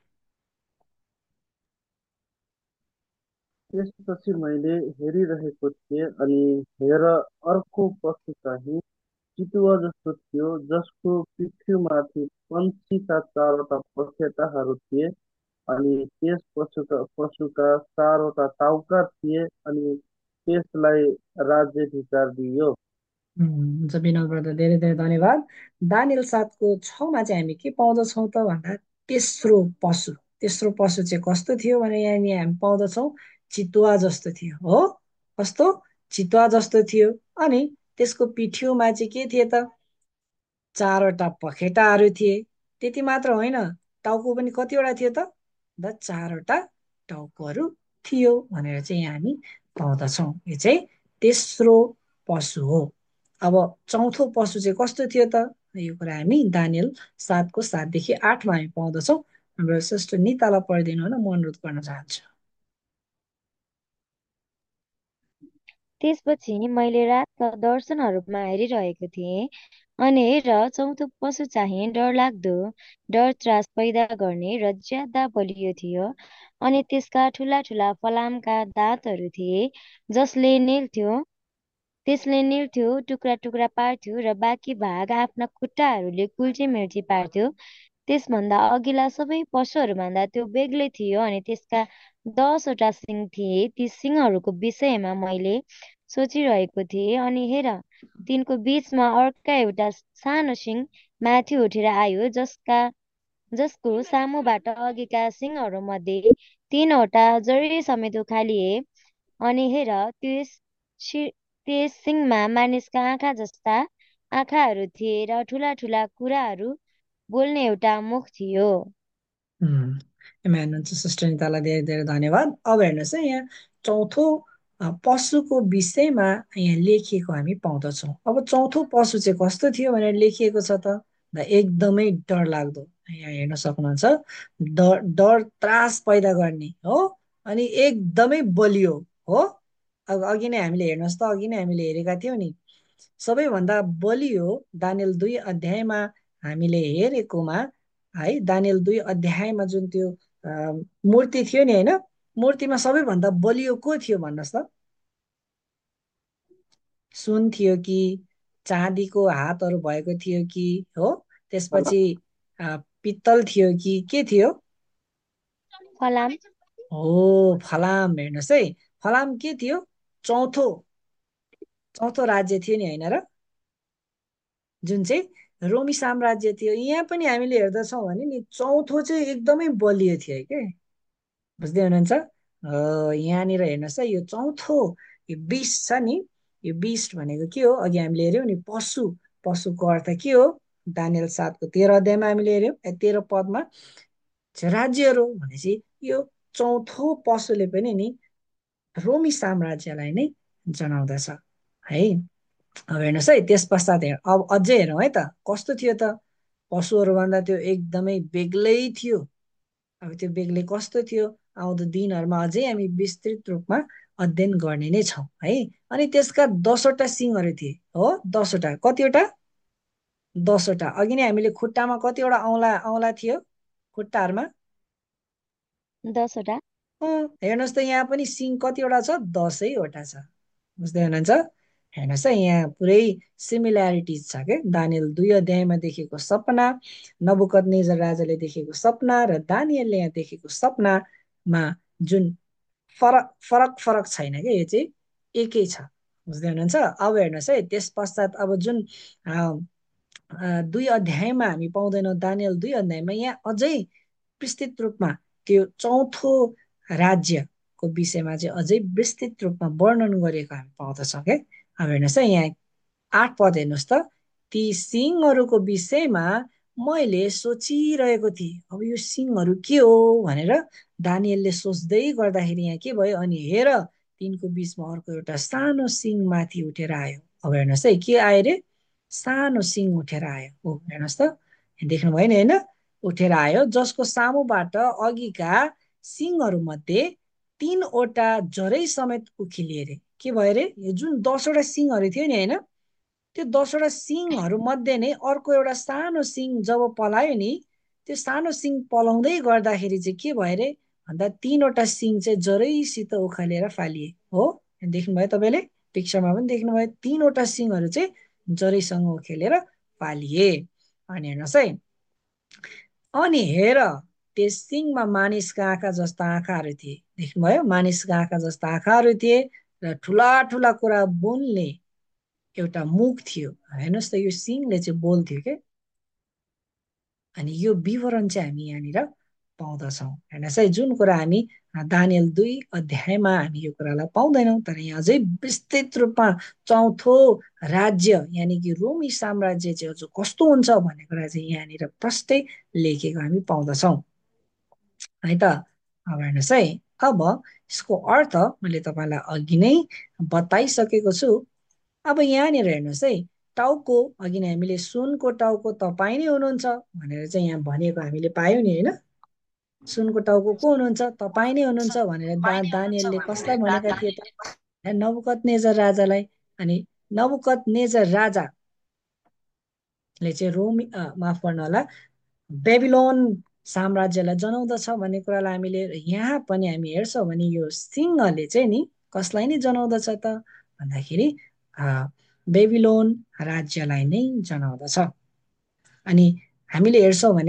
Speaker 4: त्यसपछि मैले हेरिरहेको थिएँ, अनि हेर अर्को पशु चाहिँ चितुवा जस्तो थियो, जसको पृथ्वीमाथि पंक्षीका चारवटा पखेटाहरू थिए। अनि त्यस पशुका पशुका चारवटा टाउका थिए, अनि त्यसलाई राज्याधिकार दिइयो।
Speaker 1: हुन्छ विनोद ब्रदर, धेरै धेरै धन्यवाद। दानियल सातको छमा चाहिँ हामी के पाउँदछौँ त भन्दा तेस्रो पशु। तेस्रो पशु चाहिँ कस्तो थियो भने यहाँ हामी पाउँदछौँ चितुवा जस्तो थियो हो। कस्तो? चितुवा जस्तो थियो। अनि त्यसको पिठ्यौमा चाहिँ के थिए त? चारवटा पखेटाहरू थिए। त्यति मात्र होइन, टाउको पनि कतिवटा थियो त? द चारवटा टाउकोहरू थियो भनेर चाहिँ यहाँ हामी पाउँदछौँ। यो चाहिँ तेस्रो पशु हो। अब चौथो पशु चाहिँ कस्तो थियो त? यो कुरा हामी दानियल सातको सातदेखि आठमा हामी पाउँदछौँ। हाम्रो सिस्टर नितालाई पढिदिनु हो, म अनुरोध गर्न चाहन्छु।
Speaker 2: त्यसपछि मैले रातका दर्शनहरूमा हेरिरहेको थिएँ अनि हेर चौथो पशु चाहिँ डरलाग्दो डर त्रास पैदा गर्ने र ज्यादा बलियो थियो अनि त्यसका ठुला ठुला फलामका दाँतहरू थिए जसले निल्थ्यो त्यसले निल्थ्यो टुक्रा टुक्रा पार्थ्यो र बाँकी भाग आफ्ना खुट्टाहरूले कुल्ची मिल्ची पार्थ्यो। त्यसभन्दा अघिल्ला सबै पशुहरूभन्दा त्यो बेग्लै थियो अनि त्यसका दसवटा सिङ थिए। ती सिङहरूको विषयमा मैले सोचिरहेको थिएँ अनि हेर तिनको बीचमा अर्का एउटा सानो सिङ माथि उठेर आयो जसका जसको सामुबाट अघिका सिङहरूमध्ये तीनवटा जरी समेत उखालिए अनि हेर त्यस सि- त्यस सिङमा मानिसका आँखा जस्ता आँखाहरू थिए र ठुला ठुला कुराहरू बोल्ने एउटा मुख थियो।
Speaker 1: उम्, एमा हेर्नुहुन्छ सिस्टर नितालाई धेरै धेरै धन्यवाद। अब हेर्नुहोस् है, यहाँ चौथो अ, पशुको विषयमा यहाँ लेखिएको हामी पाउँदछौँ। अब चौथो पशु चाहिँ कस्तो थियो भनेर लेखिएको छ त द एकदमै डरलाग्दो, यहाँ हेर्न सक्नुहुन्छ, डर डर त्रास पैदा गर्ने हो अनि एकदमै बलियो हो। अब अघि नै हामीले हेर्नुहोस् त, अघि नै हामीले हेरेका थियौँ नि, सबैभन्दा बलियो दानियल दुई अध्यायमा हामीले हेरेकोमा है, दानियल दुई अध्यायमा जुन त्यो अ, मूर्ति थियो नि होइन, मूर्तिमा सबैभन्दा बलियो को थियो भन्नुहोस् त? सुन थियो कि चाँदीको हातहरू भएको थियो कि हो, त्यसपछि अ, पित्तल थियो कि के थियो?
Speaker 2: फलाम
Speaker 1: हो, फलाम। हेर्नुहोस् है, फलाम के थियो? चौथो चौथो राज्य थियो नि होइन र, जुन चाहिँ रोमी साम्राज्य थियो। यहाँ पनि हामीले हेर्दछौँ भने नि चौथो चाहिँ एकदमै बलियो थियो के, बुझ्दै हुनुहुन्छ? हो, यहाँनिर हेर्नुहोस् है, यो चौथो यो बिस्ट छ नि, यो बिस्ट भनेको के हो? अघि हामीले हेऱ्यौँ नि, पशु। पशुको अर्थ के हो? दानियल सातको तेह्र अध्यायमा हामीले हेऱ्यौँ, ए, तेह्र पदमा राज्यहरू भनेपछि यो चौथो पशुले पनि नि रोमी साम्राज्यलाई नै जनाउँदछ है। अब हेर्नुहोस् है, त्यस पश्चात हेर, अब अझै हेरौँ है त, कस्तो थियो त? पशुहरूभन्दा त्यो एकदमै बेग्लै थियो। अब त्यो बेग्लै कस्तो थियो, आउँदो दिनहरूमा अझै हामी विस्तृत रूपमा अध्ययन गर्ने नै छौँ है। अनि त्यसका दसवटा सिङहरू थिए हो, दसवटा। कतिवटा? दसवटा। अघि नै हामीले खुट्टामा कतिवटा औँला औँला थियो खुट्टाहरूमा?
Speaker 2: दसवटा
Speaker 1: अँ, हेर्नुहोस् त, यहाँ पनि सिङ कतिवटा छ? दसैँवटा छ। बुझ्दै हुनुहुन्छ? हेर्नुहोस् है, यहाँ पुरै सिमिल्यारिटिज छ के, दानियल दुई अध्यायमा देखेको सपना, नबुकदनेजर राजाले देखेको सपना र दानियलले यहाँ देखेको सपनामा जुन फरक फरक फरक छैन क्या, यो चाहिँ एकै छ। बुझ्दै हुनुहुन्छ? अब हेर्नुहोस् है, त्यस पश्चात अब जुन दुई अध्यायमा हामी पाउँदैनौँ, दानियल दुई अध्यायमा यहाँ अझै विस्तृत रूपमा त्यो चौथो राज्यको विषयमा चाहिँ अझै विस्तृत रूपमा वर्णन गरेको हामी पाउँदछौँ क्या। अब हेर्नुहोस् है, यहाँ आठ पद हेर्नुहोस् त, ती सिङहरूको विषयमा मैले सोचिरहेको थिएँ। अब यो सिङहरू के हो भनेर दानियलले सोच्दै गर्दाखेरि यहाँ के भयो, अनि हेर तिनको बिचमा अर्को एउटा सानो सिङ माथि उठेर आयो। अब हेर्नुहोस् है, के आयो रे? सानो सिङ उठेर आयो। हो, हेर्नुहोस् त, देख्नुभयो नि होइन, उठेर आयो, जसको सामुबाट अघिका सिङहरू मध्ये तीनवटा जरै समेत उखिलिए रे। के भयो रे? यो जुन दसवटा सिङहरू थियो नि होइन, त्यो दसवटा सिङहरू मध्ये नै अर्को एउटा सानो सिङ जब पलायो नि, त्यो सानो सिङ पलाउँदै गर्दाखेरि चाहिँ के भयो रे भन्दा तीनवटा सिङ चाहिँ जरैसित उखालेर फालिए। हो, देख्नुभयो तपाईँले, पिक्चरमा पनि देख्नुभयो, तीनवटा सिङहरू चाहिँ जरैसँग उखेलेर फालिए। अनि हेर्नुहोस् है, अनि हेर त्यस सिङमा मानिसका आँखा जस्ता आँखाहरू थिए। देख्नुभयो, मानिसका आँखा जस्ता आँखाहरू थिए र ठुला ठुला कुरा बोल्ने एउटा मुख थियो। हेर्नुहोस् त, यो सिङले चाहिँ बोल्थ्यो के। अनि यो विवरण चाहिँ हामी यहाँनिर पाउँदछौँ। हेर्नुहोस् है, जुन कुरा हामी दानियल दुई अध्यायमा हामी यो कुरालाई पाउँदैनौँ, तर यहाँ अझै विस्तृत रूपमा चौथो राज्य यानि कि रोमी साम्राज्य चाहिँ अझ कस्तो हुन्छ भन्ने कुरा चाहिँ यहाँनिर प्रष्टै लेखेको हामी पाउँदछौँ है त। अब हेर्नुहोस् है, अब यसको अर्थ मैले तपाईँलाई अघि नै बताइसकेको छु। अब यहाँनिर हेर्नुहोस् है, टाउको, अघि नै हामीले सुनको टाउको तपाईँ नै हुनुहुन्छ भनेर चाहिँ यहाँ भनेको हामीले पायौँ नि होइन। सुनको टाउको को हुनुहुन्छ? तपाईँ नै हुनुहुन्छ भनेर दा दानियलले कसलाई भनेका थिए त? नबुकदनेजर राजालाई। अनि नबुकदनेजर राजाले चाहिँ रोमी अ, माफ गर्नु होला, बेबिलोन साम्राज्यलाई जनाउँदछ भन्ने कुरालाई हामीले यहाँ पनि हामी हेर्छौँ भने यो सिंहले चाहिँ नि कसलाई नै जनाउँदछ त भन्दाखेरि बेबिलोन राज्यलाई नै जनाउँदछ। अनि हामीले हेर्छौँ भने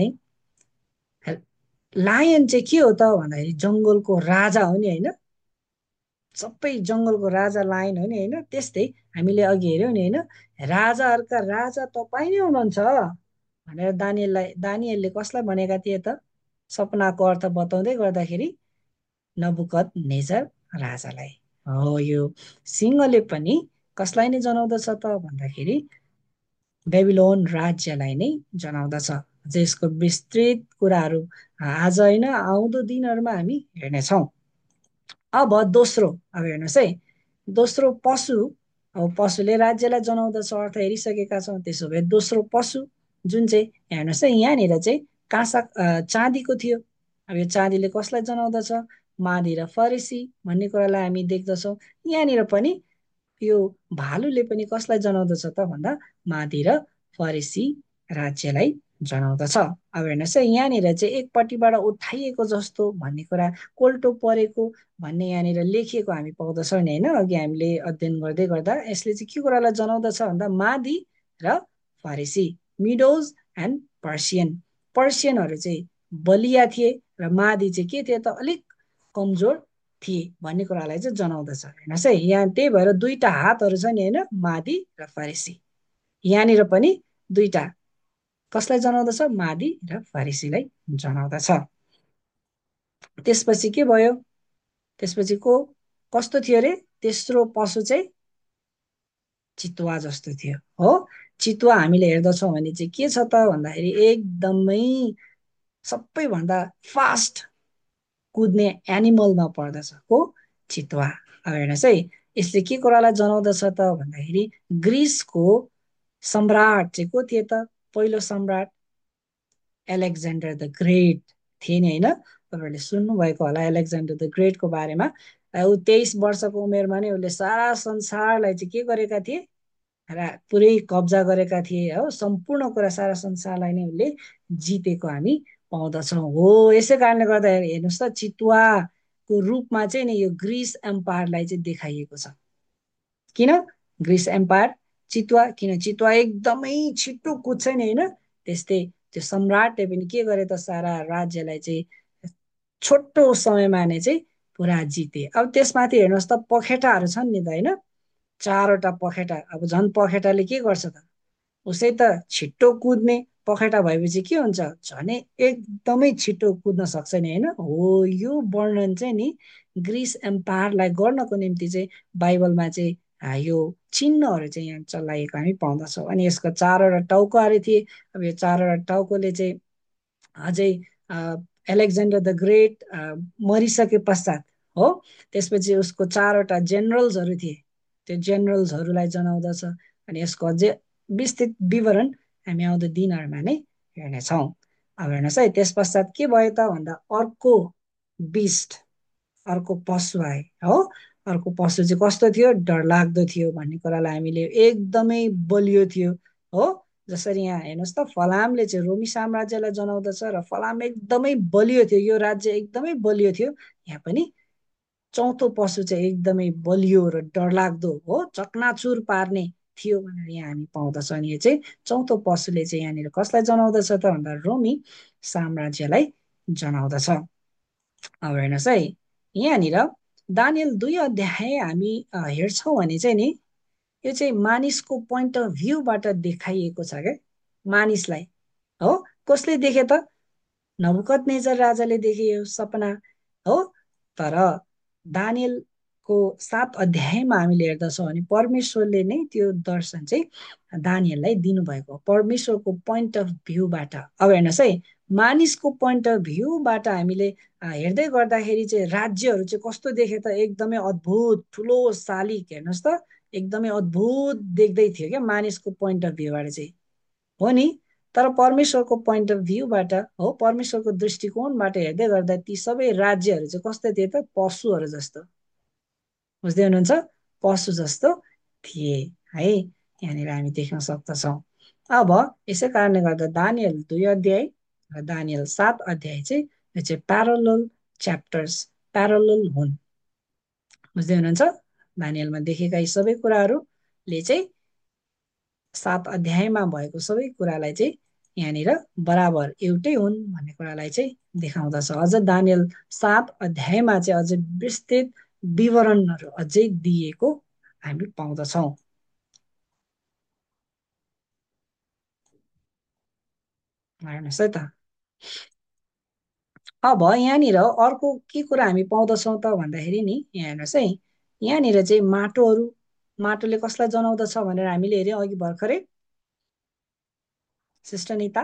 Speaker 1: लायन चाहिँ के हो त भन्दाखेरि जङ्गलको राजा हो नि होइन, सबै जङ्गलको राजा लायन हो नि होइन। त्यस्तै हामीले अघि हेऱ्यौँ नि होइन, राजाहरूका राजा तपाईँ नै हुनुहुन्छ भनेर दानियललाई दानियलले कसलाई भनेका थिए त, सपनाको अर्थ बताउँदै गर्दाखेरि नबुकद नेजर राजालाई। हो यो सिंहले पनि कसलाई नै जनाउँदछ त भन्दाखेरि बेबिलोन राज्यलाई नै जनाउँदछ। यसको विस्तृत कुराहरू आज होइन आउँदो दिनहरूमा हामी हेर्नेछौँ। अब दोस्रो, अब हेर्नुहोस् है, दोस्रो पशु, अब पशुले राज्यलाई जनाउँदछ अर्थ हेरिसकेका छौँ। त्यसो भए दोस्रो पशु जुन चाहिँ हेर्नुहोस् है, यहाँनिर चाहिँ काँसा चाँदीको थियो। अब यो चाँदीले कसलाई जनाउँदछ, मादी र फरेसी भन्ने कुरालाई हामी देख्दछौँ। यहाँनिर पनि यो भालुले पनि कसलाई जनाउँदछ त भन्दा मादी र फरेसी राज्यलाई जनाउँदछ। अब हेर्नुहोस् है, यहाँनिर चाहिँ एकपट्टिबाट उठाइएको जस्तो भन्ने कुरा, कोल्टो परेको भन्ने यहाँनिर लेखिएको हामी पाउँदछौँ नि होइन। अघि हामीले अध्ययन गर्दै गर्दा यसले चाहिँ के कुरालाई जनाउँदछ भन्दा मादी र फारेसी, मिडोज एन्ड पर्सियन। पर्सियनहरू चाहिँ बलिया थिए र मादी चाहिँ के थिए त अलिक कमजोर थिए भन्ने कुरालाई चाहिँ जनाउँदछ। हेर्नुहोस् है, यहाँ त्यही भएर दुईटा हातहरू छ नि होइन, मादी र फारेसी। यहाँनिर पनि दुईटा कसलाई जनाउँदछ, मादी र फारेसीलाई जनाउँदछ। त्यसपछि के भयो, त्यसपछि को कस्तो थियो अरे, तेस्रो पशु चाहिँ चितुवा जस्तो थियो। हो, चितुवा हामीले हेर्दछौँ भने चाहिँ के छ त भन्दाखेरि एकदमै सबैभन्दा फास्ट कुद्ने एनिमलमा पर्दछ को, चितुवा। अब हेर्नुहोस् है, यसले के कुरालाई जनाउँदछ त भन्दाखेरि ग्रिसको सम्राट चाहिँ को थिए त, पहिलो सम्राट एलेक्जेन्डर द ग्रेट थिए नि होइन। तपाईँहरूले सुन्नुभएको होला एलेक्जेन्डर द ग्रेटको बारेमा। ऊ तेइस वर्षको उमेरमा नै उसले सारा संसारलाई चाहिँ के गरेका थिए, र पुरै कब्जा गरेका थिए हो, सम्पूर्ण कुरा सारा संसारलाई नै उसले जितेको हामी पाउँदछौँ। हो, यसै कारणले गर्दा हेर्नुहोस् त, चितुवाको रूपमा चाहिँ नि यो ग्रिस एम्पायरलाई चाहिँ देखाइएको छ। किन ग्रिस एम्पायर चितुवा, किन चितुवा एकदमै छिटो कुद्छ नि होइन। त्यस्तै त्यो सम्राटले पनि के गरे त, सारा राज्यलाई चाहिँ छोटो समयमा नै चाहिँ पुरा जिते। अब त्यसमाथि हेर्नुहोस् त पखेटाहरू छन् नि त होइन, चारवटा पखेटा। अब झन् पखेटाले के गर्छ त, उसै त छिट्टो कुद्ने पखेटा भएपछि के हुन्छ, झनै एकदमै छिट्टो कुद्न सक्छ नि होइन। हो, यो वर्णन चाहिँ नि ग्रिस एम्पायरलाई गर्नको निम्ति चाहिँ बाइबलमा चाहिँ यो चिन्हहरू चाहिँ यहाँ चलाइएको हामी पाउँदछौँ। अनि यसको चारवटा टाउकोहरू थिए। अब यो चारवटा टाउकोले चाहिँ अझै एलेक्जेन्डर द ग्रेट मरिसके पश्चात हो, त्यसपछि उसको चारवटा जेनरल्सहरू थिए, त्यो जेनरल्सहरूलाई जनाउँदछ। अनि यसको अझै विस्तृत विवरण हामी आउँदो दिनहरूमा नै हेर्नेछौँ। अब हेर्नुहोस् है, त्यस पश्चात के भयो त भन्दा अर्को बिस्ट, अर्को पशु आए हो। अर्को पशु चाहिँ कस्तो थियो, डरलाग्दो थियो भन्ने कुरालाई हामीले, एकदमै बलियो थियो हो। जसरी यहाँ हेर्नुहोस् त, फलामले चाहिँ रोमी साम्राज्यलाई जनाउँदछ र फलाम एकदमै बलियो थियो, यो राज्य एकदमै बलियो थियो। यहाँ पनि चौथो पशु चाहिँ एकदमै बलियो र डरलाग्दो हो, चकनाचुर पार्ने थियो भनेर यहाँ हामी पाउँदछौँ। अनि यो चाहिँ चौथो पशुले चाहिँ यहाँनिर कसलाई जनाउँदछ त भन्दा रोमी साम्राज्यलाई जनाउँदछ। अब हेर्नुहोस् है, यहाँनिर दानियल दुई अध्याय हामी हेर्छौँ भने चाहिँ नि यो चाहिँ मानिसको पोइन्ट अफ भ्यूबाट देखाइएको छ क्या, मानिसलाई हो। कसले देखे त, नबुकदनेजर राजाले देखे यो सपना हो। तर दानियलको सात अध्यायमा हामीले हेर्दछौँ भने परमेश्वरले नै त्यो दर्शन चाहिँ दानियललाई दिनुभएको, परमेश्वरको पोइन्ट अफ भ्यूबाट। अब हेर्नुहोस् है, मानिसको पोइन्ट अफ भ्यूबाट हामीले हेर्दै गर्दाखेरि चाहिँ राज्यहरू चाहिँ कस्तो देखे त, एकदमै अद्भुत ठुलो शालिक, हेर्नुहोस् त एकदमै अद्भुत देख्दै थियो क्या मानिसको पोइन्ट अफ भ्यूबाट चाहिँ, हो नि। तर परमेश्वरको पोइन्ट अफ भ्यूबाट हो, परमेश्वरको दृष्टिकोणबाट हेर्दै गर्दा ती सबै राज्यहरू चाहिँ कस्तो थिए त, पशुहरू जस्तो। बुझ्दै हुनुहुन्छ, पशु जस्तो थिए है, यहाँनिर हामी देख्न सक्दछौँ। अब यसै कारणले गर्दा दानियल दुई अध्याय र दानियल सात अध्याय चाहिँ यो चाहिँ प्यारलल च्याप्टर्स प्यारलल हुन्। बुझ्दै हुनुहुन्छ? दानियलमा देखेका यी सबै कुराहरूले चाहिँ सात अध्यायमा भएको सबै कुरालाई चाहिँ यहाँनिर बराबर एउटै हुन् भन्ने कुरालाई चाहिँ देखाउँदछ। अझ दानियल सात अध्यायमा चाहिँ अझै विस्तृत विवरणहरू अझै दिएको हामी पाउँदछौँ। हेर्नुहोस् है त। अब यहाँनिर अर्को के कुरा हामी पाउँदछौँ त भन्दाखेरि नि, यहाँ हेर्नुहोस् है, यहाँनिर चाहिँ माटोहरू माटोले कसलाई जनाउँदछ भनेर हामीले हेऱ्यौँ अघि भर्खरै। सिस्टर निता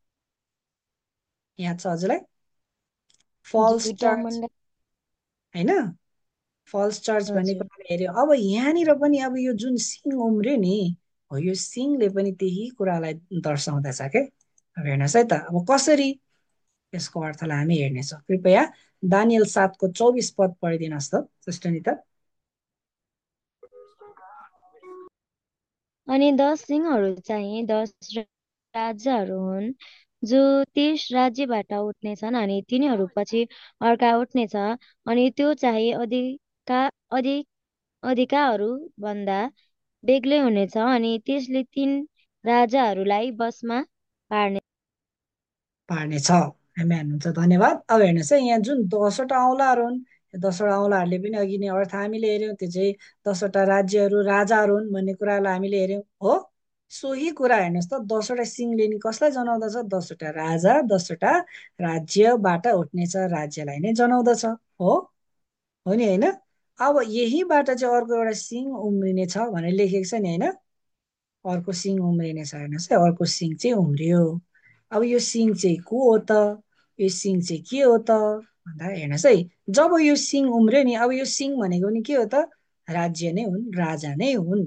Speaker 1: याद छ हजुरलाई? फल्स चर्च होइन, फल्स चर्च भन्ने कुरालाई हेऱ्यो। अब यहाँनिर पनि अब यो जुन सिङ उम्रियो नि हो, यो सिङले पनि त्यही कुरालाई दर्शाउँदछ के। अब हेर्नुहोस् है त, अब कसरी यसको अर्थलाई हामी हेर्नेछौँ। कृपया दानियल सातको चौबिस पद पढिदिनुहोस् त सिस्टर निता।
Speaker 2: अनि दस सिंहहरू चाहिँ दस राजाहरू हुन् जो त्यस राज्यबाट उठ्नेछन् अनि तिनीहरू पछि अर्का उठ्नेछ अनि त्यो चाहिँ अधिका अधिक अधिकाहरू भन्दा बेग्लै हुनेछ अनि त्यसले तीन राजाहरूलाई बसमा पार्ने
Speaker 1: पार्नेछ। हामी हेर्नुहुन्छ, धन्यवाद। अब हेर्नुहोस् है, यहाँ जुन दसवटा औँलाहरू हुन्, दसवटा औँलाहरूले पनि अघि नै अर्थ हामीले हेऱ्यौँ, त्यो चाहिँ दसवटा राज्यहरू राजाहरू हुन् भन्ने कुरालाई हामीले हेऱ्यौँ हो। सोही कुरा हेर्नुहोस् त, दसवटा सिंहले नि कसलाई जनाउँदछ? दसवटा राजा दसवटा राज्यबाट उठ्नेछ राज्यलाई नै जनाउँदछ हो हो नि होइन? अब यहीबाट चाहिँ अर्को एउटा सिंह उम्रिने छ भनेर लेखेको छ नि होइन? अर्को सिंह उम्रिने छ, हेर्नुहोस् है, अर्को सिंह चाहिँ उम्रियो। अब यो सिंह चाहिँ को हो त? यो सिंह चाहिँ के हो त भन्दा हेर्नुहोस् है, जब यो सिंह उम्रियो नि, अब यो सिंह भनेको नि के हो त? राज्य नै हुन्, राजा नै हुन्।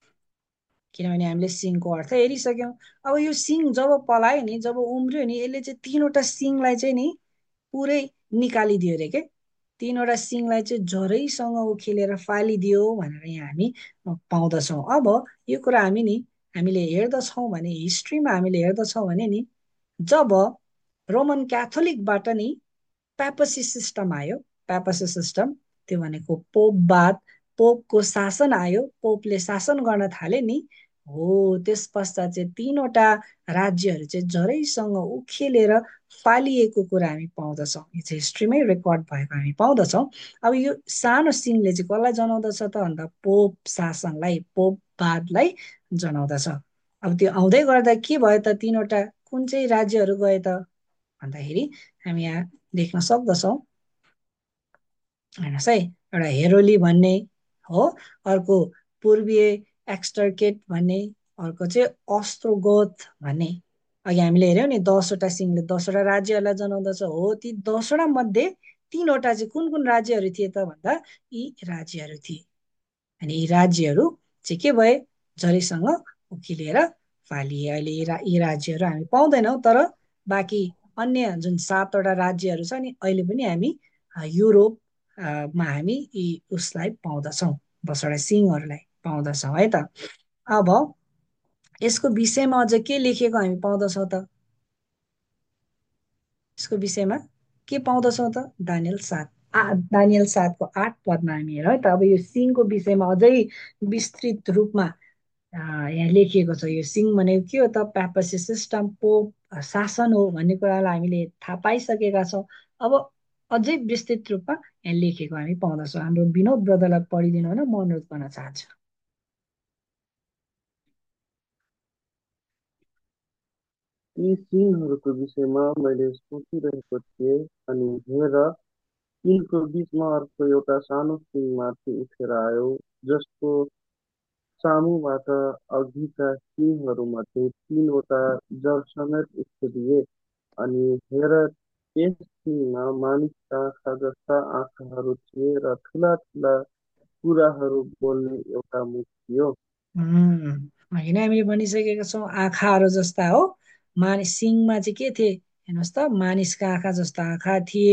Speaker 1: किनभने हामीले सिंहको अर्थ हेरिसक्यौँ। अब यो सिंह जब पलायो नि, जब उम्रियो नि, यसले चाहिँ तीनवटा सिंहलाई चाहिँ नि पुरै निकालिदियो अरे के। तीनवटा सिंहलाई चाहिँ झरैसँग उखेलेर फालिदियो भनेर यहाँ हामी पाउँदछौँ। अब यो कुरा हामी नि हामीले हेर्दछौँ भने, हिस्ट्रीमा हामीले हेर्दछौँ भने नि, जब रोमन क्याथोलिकबाट नि प्यापसी सिस्टम आयो, प्यापसी सिस्टम त्यो भनेको पोपवाद, पोपको शासन आयो, पोपले शासन गर्न थाले नि हो, त्यस पश्चात चाहिँ तीनवटा राज्यहरू चाहिँ झरैसँग उखेलेर फालिएको कुरा हामी पाउँदछौँ। यो चाहिँ हिस्ट्रीमै रेकर्ड भएको हामी पाउँदछौँ। अब यो सानो सिंहले चाहिँ कसलाई जनाउँदछ त भन्दा पोप शासनलाई, पोपवादलाई जनाउँदछ। अब त्यो आउँदै गर्दा के भयो त? तीनवटा कुन चाहिँ राज्यहरू गए त भन्दाखेरि हामी यहाँ देख्न सक्दछौँ। हेर्नुहोस् है, एउटा हेरोली भन्ने हो, अर्को पूर्वीय एक्सटर्केट भन्ने, अर्को चाहिँ अस्ट्रोगोथ भन्ने। अघि हामीले हेऱ्यौँ नि, दसवटा सिंहले दसवटा राज्यहरूलाई जनाउँदछ हो। ती दसवटा मध्ये तीनवटा चाहिँ कुन कुन राज्यहरू थिए त भन्दा यी राज्यहरू थिए। अनि यी राज्यहरू चाहिँ के भए? झरीसँग उकिलिएर फालिए। अहिले यी रा यी राज्यहरू हामी पाउँदैनौँ, तर बाँकी अन्य जुन सातवटा राज्यहरू छ नि, अहिले पनि हामी युरोपमा हामी यी उसलाई पाउँदछौँ, दसवटा सिंहहरूलाई पाउँदछौँ है त। अब यसको विषयमा अझ के लेखिएको हामी पाउँदछौँ त? यसको विषयमा के पाउँदछौँ त? दानियल सात आ दानियल सातको आठ पदमा हामी हेरौँ है त। अब यो सिंहको विषयमा अझै विस्तृत रूपमा यहाँ लेखिएको छ। यो सिंह भनेको के हो त? प्यापसी सिस्टम, पोप शासन हो भन्ने कुरालाई हामीले थाहा पाइसकेका छौँ। अब अझै विस्तृत रूपमा यहाँ लेखेको हामी पाउँदछौँ। हाम्रो विनोद ब्रदरलाई पढिदिनु होइन, म अनुरोध गर्न चाहन्छु।
Speaker 4: ती सिंहहरूको विषयमा मैले सोचिरहेको थिएँ अनि हेर, तिनको बीचमा अर्को एउटा सानो सिंह माथि उठेर आयो, जसको सामुबाट अघिका सिंहहरूमध्ये तीनवटा जर समेत उफ्रिए। अनि हेर, त्यस सिंहमा मानिसका आँखा जस्ता आँखाहरू थिए र ठुला ठुला कुराहरू बोल्ने एउटा मुख थियो।
Speaker 1: होइन, हामीले भनिसकेका छौँ आँखाहरू जस्ता हो। मानिस सिंहमा चाहिँ के थिए हेर्नुहोस् त? मानिसका आँखा जस्ता आँखा थिए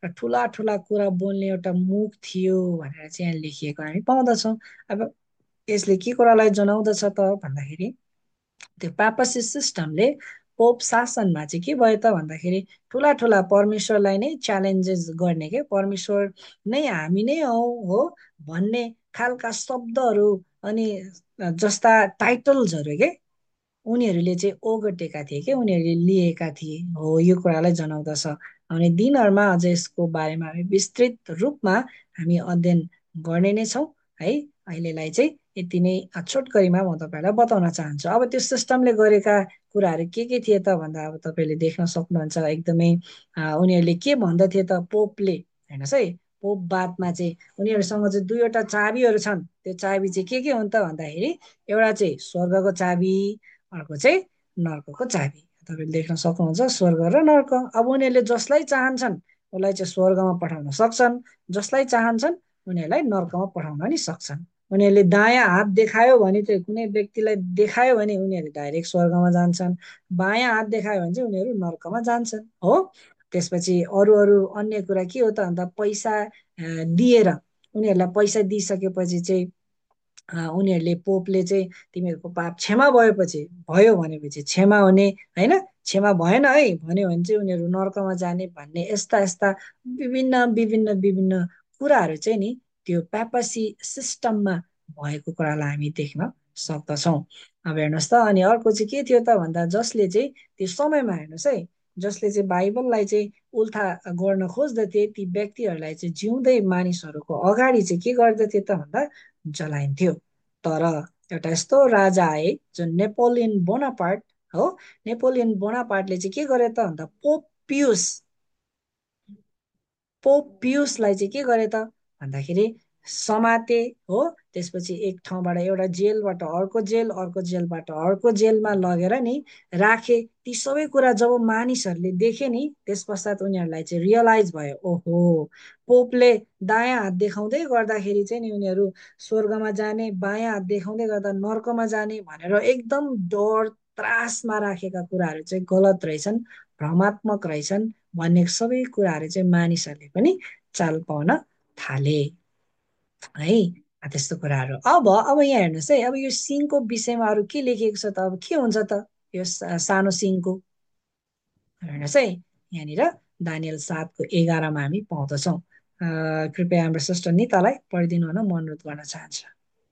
Speaker 1: र ठुला ठुला कुरा बोल्ने एउटा मुख थियो भनेर चाहिँ यहाँ लेखिएको हामी पाउँदछौँ। अब यसले के कुरालाई जनाउँदछ त भन्दाखेरि त्यो पापासी सिस्टमले पोप शासनमा चाहिँ के भयो त भन्दाखेरि ठुला ठुला परमेश्वरलाई नै च्यालेन्जेस गर्ने के परमेश्वर नै हामी नै हौ हो भन्ने खालका शब्दहरू अनि जस्ता टाइटल्सहरू के उनीहरूले चाहिँ ओगटेका थिए कि उनीहरूले लिएका थिए हो यो कुरालाई जनाउँदछ। आउने दिनहरूमा अझ यसको बारेमा हामी विस्तृत रूपमा हामी अध्ययन गर्ने नै छौँ है। अहिलेलाई चाहिँ यति नै छोटकरीमा म तपाईँलाई बताउन चाहन्छु। अब त्यो सिस्टमले गरेका कुराहरू के के थिए त भन्दा अब तपाईँले देख्न सक्नुहुन्छ एकदमै उनीहरूले के भन्दथे त पोपले हेर्नुहोस् है पोप बादमा चाहिँ उनीहरूसँग चाहिँ दुईवटा चाबीहरू छन्। त्यो चाबी चाहिँ के के हुन् त भन्दाखेरि एउटा चाहिँ स्वर्गको चाबी अर्को चाहिँ नर्कको चाबी। तपाईँले देख्न सक्नुहुन्छ स्वर्ग र नर्क। अब उनीहरूले जसलाई चाहन्छन् उसलाई चाहिँ स्वर्गमा पठाउन सक्छन्, जसलाई चाहन्छन् उनीहरूलाई नर्कमा पठाउन नि सक्छन्। उनीहरूले दायाँ हात देखायो भने चाहिँ कुनै व्यक्तिलाई देखायो भने उनीहरू डाइरेक्ट स्वर्गमा जान्छन्, बायाँ हात देखायो भने चाहिँ उनीहरू नर्कमा जान्छन् हो। त्यसपछि अरू अरू अन्य कुरा के हो त भन्दा पैसा दिएर उनीहरूलाई पैसा दिइसकेपछि चाहिँ उनीहरूले पोपले चाहिँ तिमीहरूको पाप क्षमा भएपछि भयो भनेपछि क्षमा हुने होइन, क्षमा भएन है भन्यो भने चाहिँ उनीहरू नर्कमा जाने भन्ने यस्ता यस्ता विभिन्न विभिन्न विभिन्न कुराहरू चाहिँ नि त्यो प्यापासी सिस्टममा भएको कुरालाई हामी देख्न सक्दछौँ। अब हेर्नुहोस् त अनि अर्को चाहिँ के थियो त भन्दा जसले चाहिँ त्यो समयमा हेर्नुहोस् है जसले चाहिँ बाइबललाई चाहिँ उल्था गर्न खोज्दथे ती व्यक्तिहरूलाई चाहिँ जिउँदै मानिसहरूको अगाडि चाहिँ के गर्दथे त भन्दा जलाइन्थ्यो। तर एउटा यस्तो राजा आए जुन नेपोलियन बोनापार्ट हो। नेपोलियन बोनापार्टले चाहिँ के गरे त भन्दा पोप पियुस पोप पियुसलाई चाहिँ के गरे त भन्दाखेरि समाते हो। त्यसपछि एक ठाउँबाट एउटा जेलबाट अर्को जेल अर्को जेलबाट अर्को जेलमा लगेर नि राखे। ती सबै कुरा जब मानिसहरूले देखे नि त्यस पश्चात उनीहरूलाई चाहिँ रियलाइज भयो ओहो पोपले दायाँ हात देखाउँदै गर्दाखेरि चाहिँ नि उनीहरू स्वर्गमा जाने, बायाँ हात देखाउँदै गर्दा नर्कमा जाने भनेर एकदम डर त्रासमा राखेका कुराहरू चाहिँ गलत रहेछन्, भ्रमात्मक रहेछन् भन्ने सबै कुराहरू चाहिँ मानिसहरूले पनि चाल पाउन थाले है। त्यस्तो कुराहरू अब अब यहाँ हेर्नुहोस् है अब यो सिंहको विषयमा अरू के लेखिएको छ त अब के हुन्छ त यो सानो सिंहको हेर्नुहोस् है यहाँनिर दानियल सातको एघारमा हामी पाउँदछौँ। कृपया हाम्रो सिस्टर नितालाई पढिदिनु हुन म अनुरोध गर्न चाहन्छु।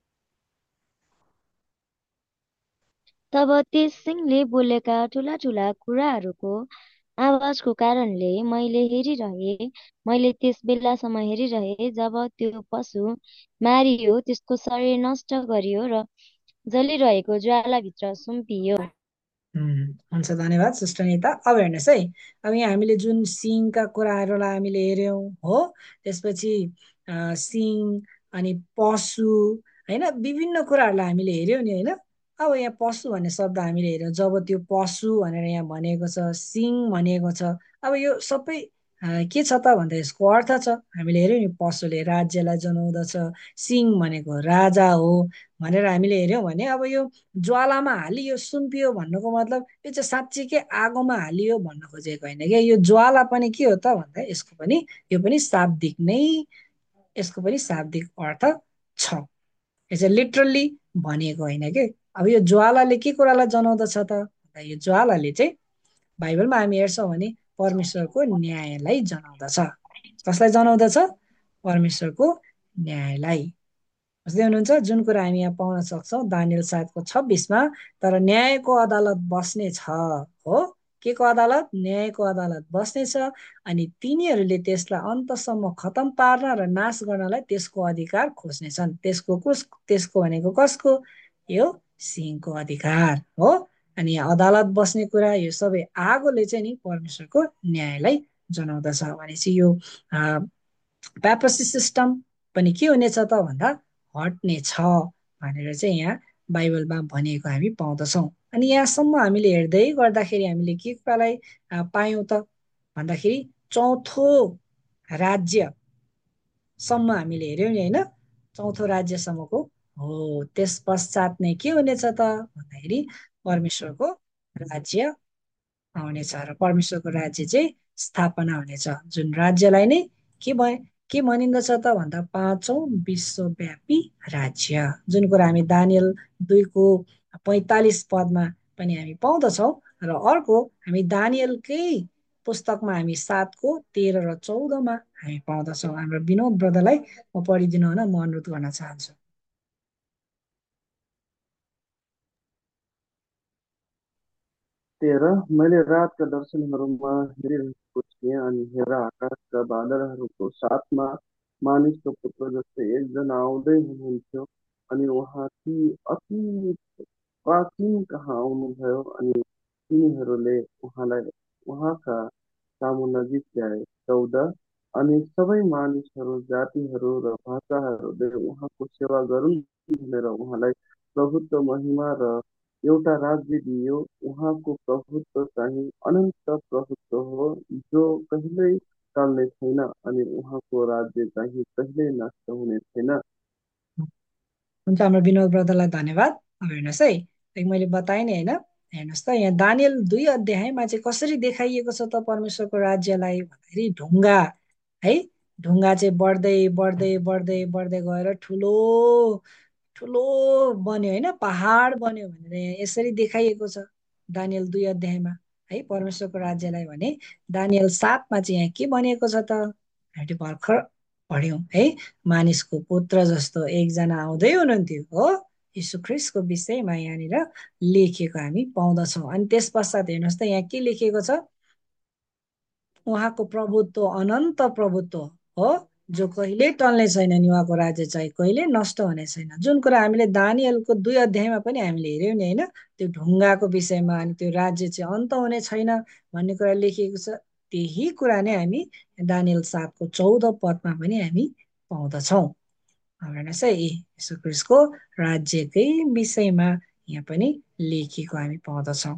Speaker 2: तब त्यस सिंहले बोलेका ठुला ठुला कुराहरूको आवाजको कारणले मैले हेरिरहेँ। मैले त्यस बेलासम्म हेरिरहेँ जब त्यो पशु मारियो, त्यसको शरीर नष्ट गरियो र जलिरहेको ज्वालाभित्र सुम्पियो।
Speaker 1: हुन्छ धन्यवाद सिस्टर निता। अब हेर्नुहोस् है अब यहाँ हामीले जुन सिंहका कुराहरूलाई हामीले हेऱ्यौँ हो। त्यसपछि सिंह अनि पशु होइन विभिन्न कुराहरूलाई हामीले हेऱ्यौँ नि होइन। अब यहाँ पशु भन्ने शब्द हामीले हेऱ्यौँ जब त्यो पशु भनेर यहाँ भनिएको छ, सिंह भनिएको छ। अब यो सबै के छ त भन्दा यसको अर्थ छ हामीले हेऱ्यौँ नि पशुले राज्यलाई जनाउँदछ, सिंह भनेको राजा हो भनेर हामीले हेऱ्यौँ भने अब यो ज्वालामा हालियो सुम्पियो भन्नुको मतलब यो चाहिँ साँच्चीकै आगोमा हालियो भन्न खोजेको होइन क्या। यो ज्वाला पनि के हो त भन्दा यसको पनि यो पनि शाब्दिक नै यसको पनि शाब्दिक अर्थ छ। यो चाहिँ लिटरल्ली भनिएको होइन कि। अब यो ज्वालाले के कुरालाई जनाउँदछ त यो ज्वालाले चाहिँ बाइबलमा हामी हेर्छौँ भने परमेश्वरको न्यायलाई जनाउँदछ। कसलाई जनाउँदछ? परमेश्वरको न्यायलाई। बुझ्दै हुनुहुन्छ जुन कुरा हामी यहाँ पाउन सक्छौँ दानियल सातको छब्बिसमा तर न्यायको अदालत बस्ने छ हो। के को अदालत? न्यायको अदालत बस्नेछ अनि तिनीहरूले त्यसलाई अन्तसम्म खतम पार्न र नाश गर्नलाई त्यसको अधिकार खोज्नेछन्। त्यसको कस त्यसको भनेको कसको? यो सिंहको अधिकार हो। अनि यहाँ अदालत बस्ने कुरा यो सबै आगोले चाहिँ नि परमेश्वरको न्यायलाई जनाउँदछ भनेपछि यो प्यापसी सिस्टम पनि के हुनेछ त भन्दा हट्ने छ भनेर चाहिँ यहाँ बाइबलमा भनिएको हामी पाउँदछौँ। अनि यहाँसम्म हामीले हेर्दै गर्दाखेरि हामीले के कुरालाई पायौँ त भन्दाखेरि चौथो राज्यसम्म हामीले हेऱ्यौँ नि होइन। चौथो राज्यसम्मको हो त्यस पश्चात नै के हुनेछ त भन्दाखेरि परमेश्वरको राज्य आउनेछ र परमेश्वरको राज्य चाहिँ स्थापना हुनेछ। जुन राज्यलाई नै के भए के भनिन्दछ त भन्दा पाँचौं विश्वव्यापी राज्य, जुन कुरा हामी दानियल दुईको पैँतालिस पदमा पनि हामी पाउँदछौँ। र अर्को हामी दानियलकै पुस्तकमा हामी सातको तेह्र र चौधमा हामी पाउँदछौँ। हाम्रो विनोद ब्रदरलाई म पढिदिनु हुन म अनुरोध गर्न चाहन्छु।
Speaker 4: तेह्र मैले रातका दर्शनहरूमा हेरिरहेको थिएँ, अनि हेर आकाशका बादलहरूको साथमा मानिसको पुत्र जस्तै एकजना आउँदै हुनुहुन्थ्यो, अनि उहाँ ती अति प्राचीन कहाँ आउनुभयो, अनि तिनीहरूले उहाँलाई उहाँका सामु नजिक ल्याए। चौध अनि सबै मानिसहरू, जातिहरू र भाषाहरूले उहाँको सेवा गरून् भनेर उहाँलाई प्रभुत्व, महिमा र एउटा राज्य दियो। उहाँको प्रभुत्व चाहिँ अनन्त प्रभुत्व हो, जो कहिल्यै टल्ने छैन, अनि उहाँको राज्य चाहिँ कहिल्यै नष्ट हुने छैन।
Speaker 1: हुन्छ, हाम्रो विनोद ब्रदरलाई धन्यवाद। अब हेर्नुहोस् है, एक मैले बताएँ नि होइन, हेर्नुहोस् त यहाँ दानियल दुई अध्यायमा चाहिँ कसरी देखाइएको छ त परमेश्वरको राज्यलाई भन्दाखेरि ढुङ्गा है, ढुङ्गा चाहिँ बढ्दै बढ्दै बढ्दै बढ्दै गएर ठुलो ठुलो बन्यो होइन, पहाड बन्यो भनेर यहाँ यसरी देखाइएको छ दानियल दुई अध्यायमा है परमेश्वरको राज्यलाई। भने दानियल सातमा चाहिँ यहाँ के भनिएको छ त, हामीले भर्खर पढ्यौँ है, मानिसको पुत्र जस्तो एकजना आउँदै हुनुहुन्थ्यो हो, यीशु ख्रिस्टको विषयमा यहाँनिर लेखिएको हामी पाउँदछौँ। अनि त्यस पश्चात हेर्नुहोस् त यहाँ के लेखिएको छ, उहाँको प्रभुत्व अनन्त प्रभुत्व हो, जो कहिले टल्ने छैन, नि उहाँको राज्य चाहिँ कहिले नष्ट हुने छैन। जुन कुरा हामीले दानियलको दुई अध्यायमा पनि हामीले हेऱ्यौँ नि होइन, त्यो ढुङ्गाको विषयमा, अनि त्यो राज्य चाहिँ अन्त हुने छैन भन्ने कुरा लेखिएको छ। त्यही कुरा नै हामी दानियल सातको चौध पदमा पनि हामी पाउँदछौँ। हेर्नुहोस् है, यीशु ख्रिस्टको राज्यकै विषयमा यहाँ पनि लेखिएको हामी पाउँदछौँ।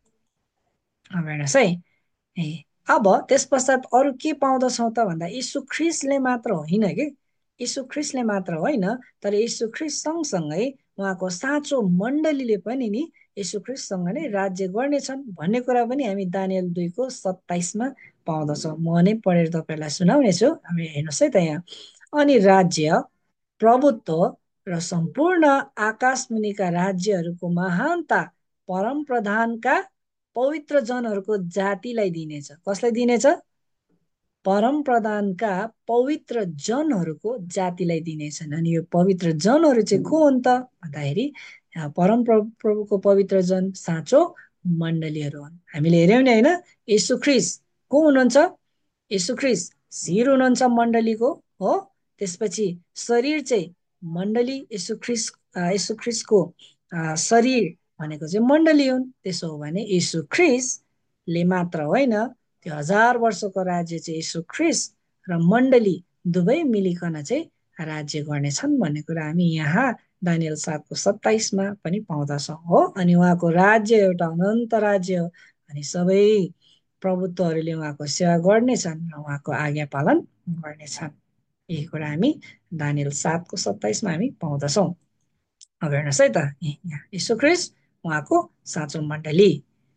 Speaker 1: अब हेर्नुहोस् है, ए अब त्यस पश्चात अरू के पाउँदछौँ त भन्दा यीशु ख्रिस्टले मात्र होइन कि, यीशु ख्रिस्टले मात्र होइन, तर यीशु ख्रिस्ट सँगसँगै उहाँको साँचो मण्डलीले पनि नि यीशु ख्रिस्टसँग नै राज्य गर्नेछन् भन्ने कुरा पनि हामी दानियल दुईको सत्ताइसमा पाउँदछौँ। म नै पढेर तपाईँहरूलाई सुनाउनेछु, हामी हेर्नुहोस् है त यहाँ। अनि राज्य, प्रभुत्व र सम्पूर्ण आकाश मुनिका राज्यहरूको महानता परम प्रधानका पवित्र जनहरूको जातिलाई दिनेछ। कसलाई दिनेछ? परम प्रधानका पवित्र जनहरूको जातिलाई दिनेछन्। अनि यो पवित्र जनहरू चाहिँ को हुन् त भन्दाखेरि परम प्रभुको पवित्र जन साँचो मण्डलीहरू हुन्। हामीले हेऱ्यौँ नि होइन, यीशु ख्रिस्ट को हुनुहुन्छ? यीशु ख्रिस्ट शिर हुनुहुन्छ मण्डलीको हो। त्यसपछि शरीर चाहिँ मण्डली, यीशु ख्रिस्ट यीशु ख्रिस्टको शरीर भनेको चाहिँ मण्डली हुन्। त्यसो हो भने यीशु ख्रिस्टले मात्र होइन, त्यो हजार वर्षको राज्य चाहिँ यीशु ख्रिस्ट र मण्डली दुवै मिलिकन चाहिँ राज्य गर्नेछन् भन्ने कुरा हामी यहाँ दानियल सातको सत्ताइसमा पनि पाउँदछौँ हो। अनि उहाँको राज्य एउटा अनन्त राज्य हो, अनि सबै प्रभुत्वहरूले उहाँको सेवा गर्नेछन् र उहाँको आज्ञा पालन गर्नेछन्। यही कुरा हामी दानियल सातको सत्ताइसमा हामी पाउँदछौँ। अब हेर्नुहोस् है त, यहाँ यीशु ख्रिस्ट उहाँको साँचो मण्डली।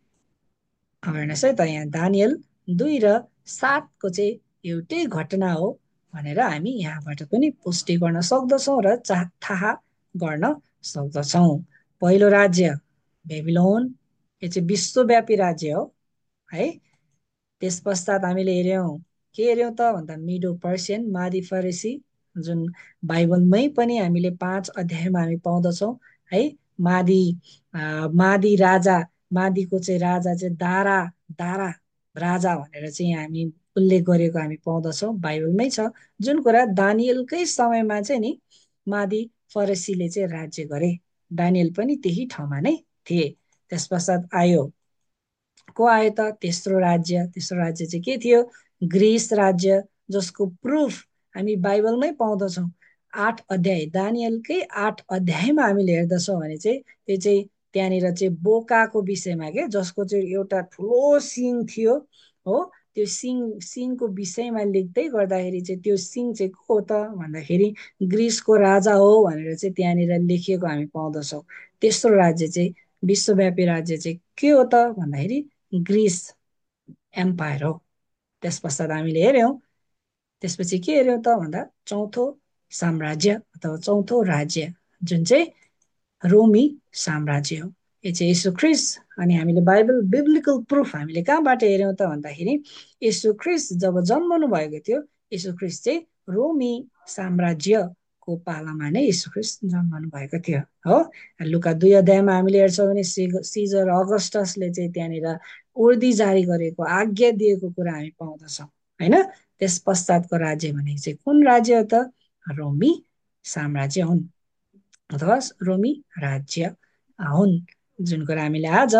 Speaker 1: अब हेर्नुहोस् है त, यहाँ दानियल दुई र सातको चाहिँ एउटै घटना हो भनेर हामी यहाँबाट पनि पुष्टि गर्न सक्दछौँ र चाह थाहा गर्न सक्दछौँ। पहिलो राज्य बेबिलोन, यो चाहिँ विश्वव्यापी राज्य हो है। त्यस पश्चात हामीले हेऱ्यौँ, के हेऱ्यौँ त भन्दा मिडो पर्सियन, मादी फरेसी, जुन बाइबलमै पनि हामीले पाँच अध्यायमा हामी पाउँदछौँ है। मादी मादी राजा, मादीको चाहिँ राजा चाहिँ दारा दारा राजा भनेर चाहिँ हामी उल्लेख गरेको हामी पाउँदछौँ, बाइबलमै छ। जुन कुरा दानियलकै समयमा चाहिँ नि मादी फरेसीले चाहिँ राज्य गरे, दानियल पनि त्यही ठाउँमा नै थिए। त्यस पश्चात आयो को आयो त तेस्रो राज्य। तेस्रो राज्य चाहिँ के थियो? ग्रिस राज्य, जसको प्रुफ हामी बाइबलमै पाउँदछौँ। आठ अध्याय, दानियलकै आठ अध्यायमा हामीले हेर्दछौँ भने चाहिँ त्यो चाहिँ त्यहाँनिर चाहिँ बोकाको विषयमा के, जसको चाहिँ एउटा ठुलो सिङ थियो हो। त्यो सिङ सिङको विषयमा लेख्दै गर्दाखेरि चाहिँ त्यो सिङ चाहिँ को हो त भन्दाखेरि ग्रिसको राजा हो भनेर चाहिँ त्यहाँनिर लेखिएको हामी पाउँदछौँ। तेस्रो राज्य चाहिँ विश्वव्यापी राज्य चाहिँ के हो त भन्दाखेरि ग्रिस एम्पायर हो त्यस पश्चात हामीले हेऱ्यौँ त्यसपछि के हेऱ्यौँ त भन्दा चौथो साम्राज्य अथवा चौथो राज्य जुन चाहिँ रोमी साम्राज्य हो। यो चाहिँ यीशु ख्रिस्ट। अनि हामीले बाइबल बिब्लिकल प्रुफ हामीले कहाँबाट हेऱ्यौँ त भन्दाखेरि यीशु ख्रिस्ट जब जन्मनु भएको थियो यीशु ख्रिस्ट चाहिँ रोमी साम्राज्यको पालामा नै यीशु ख्रिस्ट जन्मनु भएको थियो हो। लुका दुई अध्यायमा हामीले हेर्छौँ भने सिजर अगस्टसले चाहिँ त्यहाँनिर उर्दी जारी गरेको आज्ञा दिएको कुरा हामी पाउँदछौँ होइन। त्यस पश्चातको राज्य भनेको चाहिँ कुन राज्य हो त? रोमी साम्राज्य हुन् अथवा रोमी राज्य हुन्, जुन कुरा हामीले आज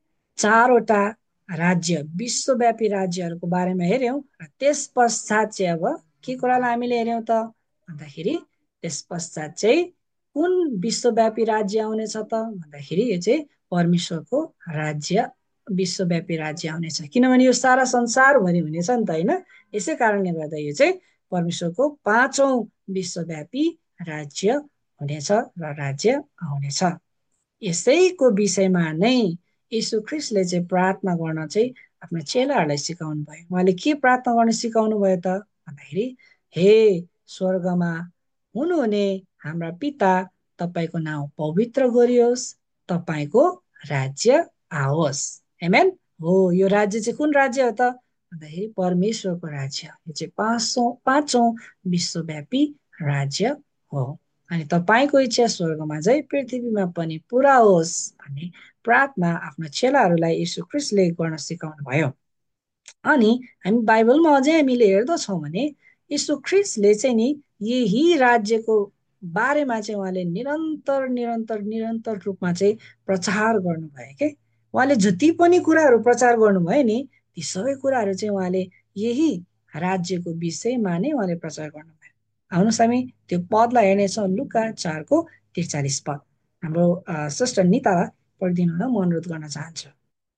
Speaker 1: चारवटा राज्य विश्वव्यापी राज्यहरूको बारेमा हेऱ्यौँ। र त्यस पश्चात चाहिँ अब के कुरालाई हामीले हेऱ्यौँ त भन्दाखेरि त्यस पश्चात चाहिँ कुन विश्वव्यापी राज्य आउनेछ त भन्दाखेरि यो चाहिँ परमेश्वरको राज्य विश्वव्यापी राज्य आउनेछ, किनभने यो सारा संसारभरि हुनेछ नि त होइन। यसै कारणले गर्दा यो चाहिँ परमेश्वरको पाँचौं विश्वव्यापी राज्य हुनेछ र राज्य आउनेछ। यसैको विषयमा नै यीशु ख्रिस्टले चाहिँ प्रार्थना गर्न चाहिँ आफ्नो चेलाहरूलाई सिकाउनु भयो। उहाँले के प्रार्थना गर्न सिकाउनु भयो त भन्दाखेरि हे स्वर्गमा हुनुहुने हाम्रा पिता, तपाईँको नाउँ पवित्र गरियोस्, तपाईँको राज्य आओस्। आमेन हो। यो राज्य चाहिँ कुन राज्य हो त भन्दाखेरि परमेश्वरको राज्य। यो चाहिँ पाँचौं पाँचौं विश्वव्यापी राज्य हो। अनि तपाईँको इच्छा स्वर्गमा चाहिँ पृथ्वीमा पनि पुरा होस् भन्ने प्रार्थना आफ्नो चेलाहरूलाई यीशु ख्रिस्टले गर्न सिकाउनु भयो। अनि हामी बाइबलमा अझै हामीले हेर्दछौँ भने यीशु ख्रिस्टले चाहिँ नि यही राज्यको बारेमा चाहिँ उहाँले निरन्तर निरन्तर निरन्तर रूपमा चाहिँ प्रचार गर्नुभयो के। उहाँले जति पनि कुराहरू प्रचार गर्नुभयो नि ती सबै कुराहरू चाहिँ उहाँले यही राज्यको विषयमा नै उहाँले प्रचार गर्नुभयो। आउनुहोस् हामी त्यो पदलाई हेर्नेछौँ, लुका चारको त्रिचालिस पद। हाम्रो सिस्टर नितालाई पढिदिनु हुन म अनुरोध गर्न चाहन्छु।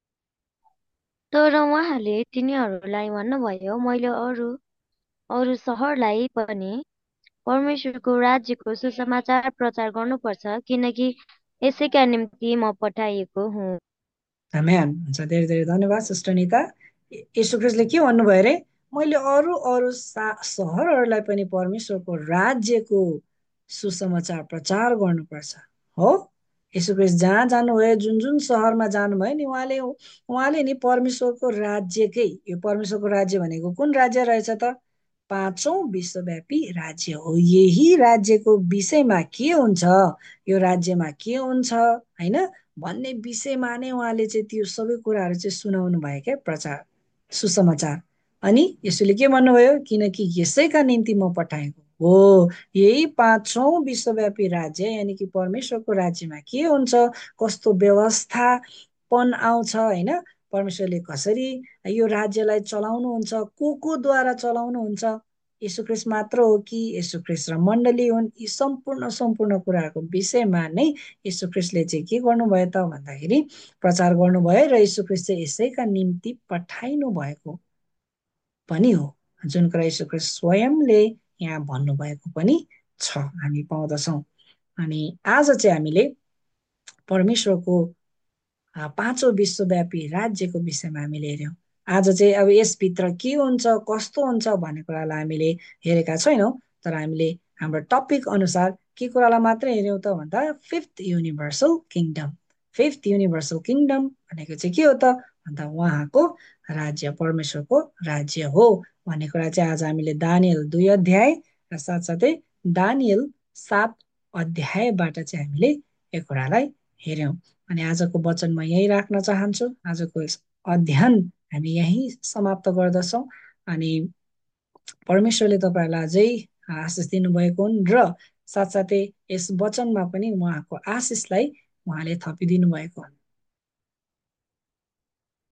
Speaker 2: तर उहाँले तिनीहरूलाई भन्नुभयो, मैले अरू अरू सहरलाई पनि परमेश्वरको राज्यको सुसमाचार प्रचार गर्नुपर्छ, किनकि यसैका निम्ति म पठाइएको हुँ।
Speaker 1: आमेन। हुन्छ, धेरै धेरै धन्यवाद सिस्टर निता। यीशु ख्रिस्टले के भन्नुभयो अरे? मैले अरू अरू सहरहरूलाई पनि परमेश्वरको राज्यको सुसमाचार प्रचार गर्नुपर्छ हो। यीशु ख्रिस्ट जहाँ जानुभयो, जुन जुन सहरमा जानुभयो नि उहाँले उहाँले नि परमेश्वरको राज्यकै, यो परमेश्वरको राज्य भनेको कुन राज्य रहेछ त? पाँचौं विश्वव्यापी राज्य हो। यही राज्यको विषयमा के हुन्छ, यो राज्यमा के हुन्छ होइन भन्ने विषयमा नै उहाँले चाहिँ त्यो सबै कुराहरू चाहिँ सुनाउनु भयो क्या, प्रचार सुसमाचार। अनि यसोले के भन्नुभयो? किनकि यसैका निम्ति म पठाएको हो। यही पाँचौं विश्वव्यापी राज्य यानि कि परमेश्वरको राज्यमा के हुन्छ, कस्तो व्यवस्थापन आउँछ होइन, परमेश्वरले कसरी यो राज्यलाई चलाउनुहुन्छ, को को द्वारा चलाउनुहुन्छ, यीशु ख्रिस्ट मात्र हो कि यीशु ख्रिस्ट र मण्डली हुन्, यी सम्पूर्ण सम्पूर्ण कुराहरूको विषयमा नै यीशु ख्रिस्टले चाहिँ के गर्नुभयो त भन्दाखेरि प्रचार गर्नुभयो। र यीशु ख्रिस्ट चाहिँ यसैका निम्ति पठाइनु भएको पनि हो, जुन कुरा यीशु ख्रिस्ट स्वयंले यहाँ भन्नुभएको पनि छ हामी पाउँदछौँ। अनि आज चाहिँ हामीले परमेश्वरको पाँचौं विश्वव्यापी राज्यको विषयमा हामीले हेऱ्यौँ। आज चाहिँ अब यसभित्र के हुन्छ, कस्तो हुन्छ भन्ने कुरालाई हामीले हेरेका छैनौँ, तर हामीले हाम्रो टपिक अनुसार के कुरालाई मात्रै हेऱ्यौँ त भन्दा fifth universal kingdom. Fifth universal kingdom भनेको चाहिँ के हो त भन्दा उहाँको राज्य, परमेश्वरको राज्य हो भन्ने कुरा चाहिँ आज हामीले दानियल दुई अध्याय र साथसाथै दानियल सात अध्यायबाट चाहिँ हामीले यो कुरालाई हेऱ्यौँ। अनि आजको वचन म यही राख्न चाहन्छु। आजको अध्ययन हामी यही समाप्त गर्दछौँ। अनि परमेश्वरले तपाईँहरूलाई अझै आशिष दिनुभएको हुन् र साथसाथै यस वचनमा पनि उहाँको आशिषलाई उहाँले थपिदिनु भएको हुन्।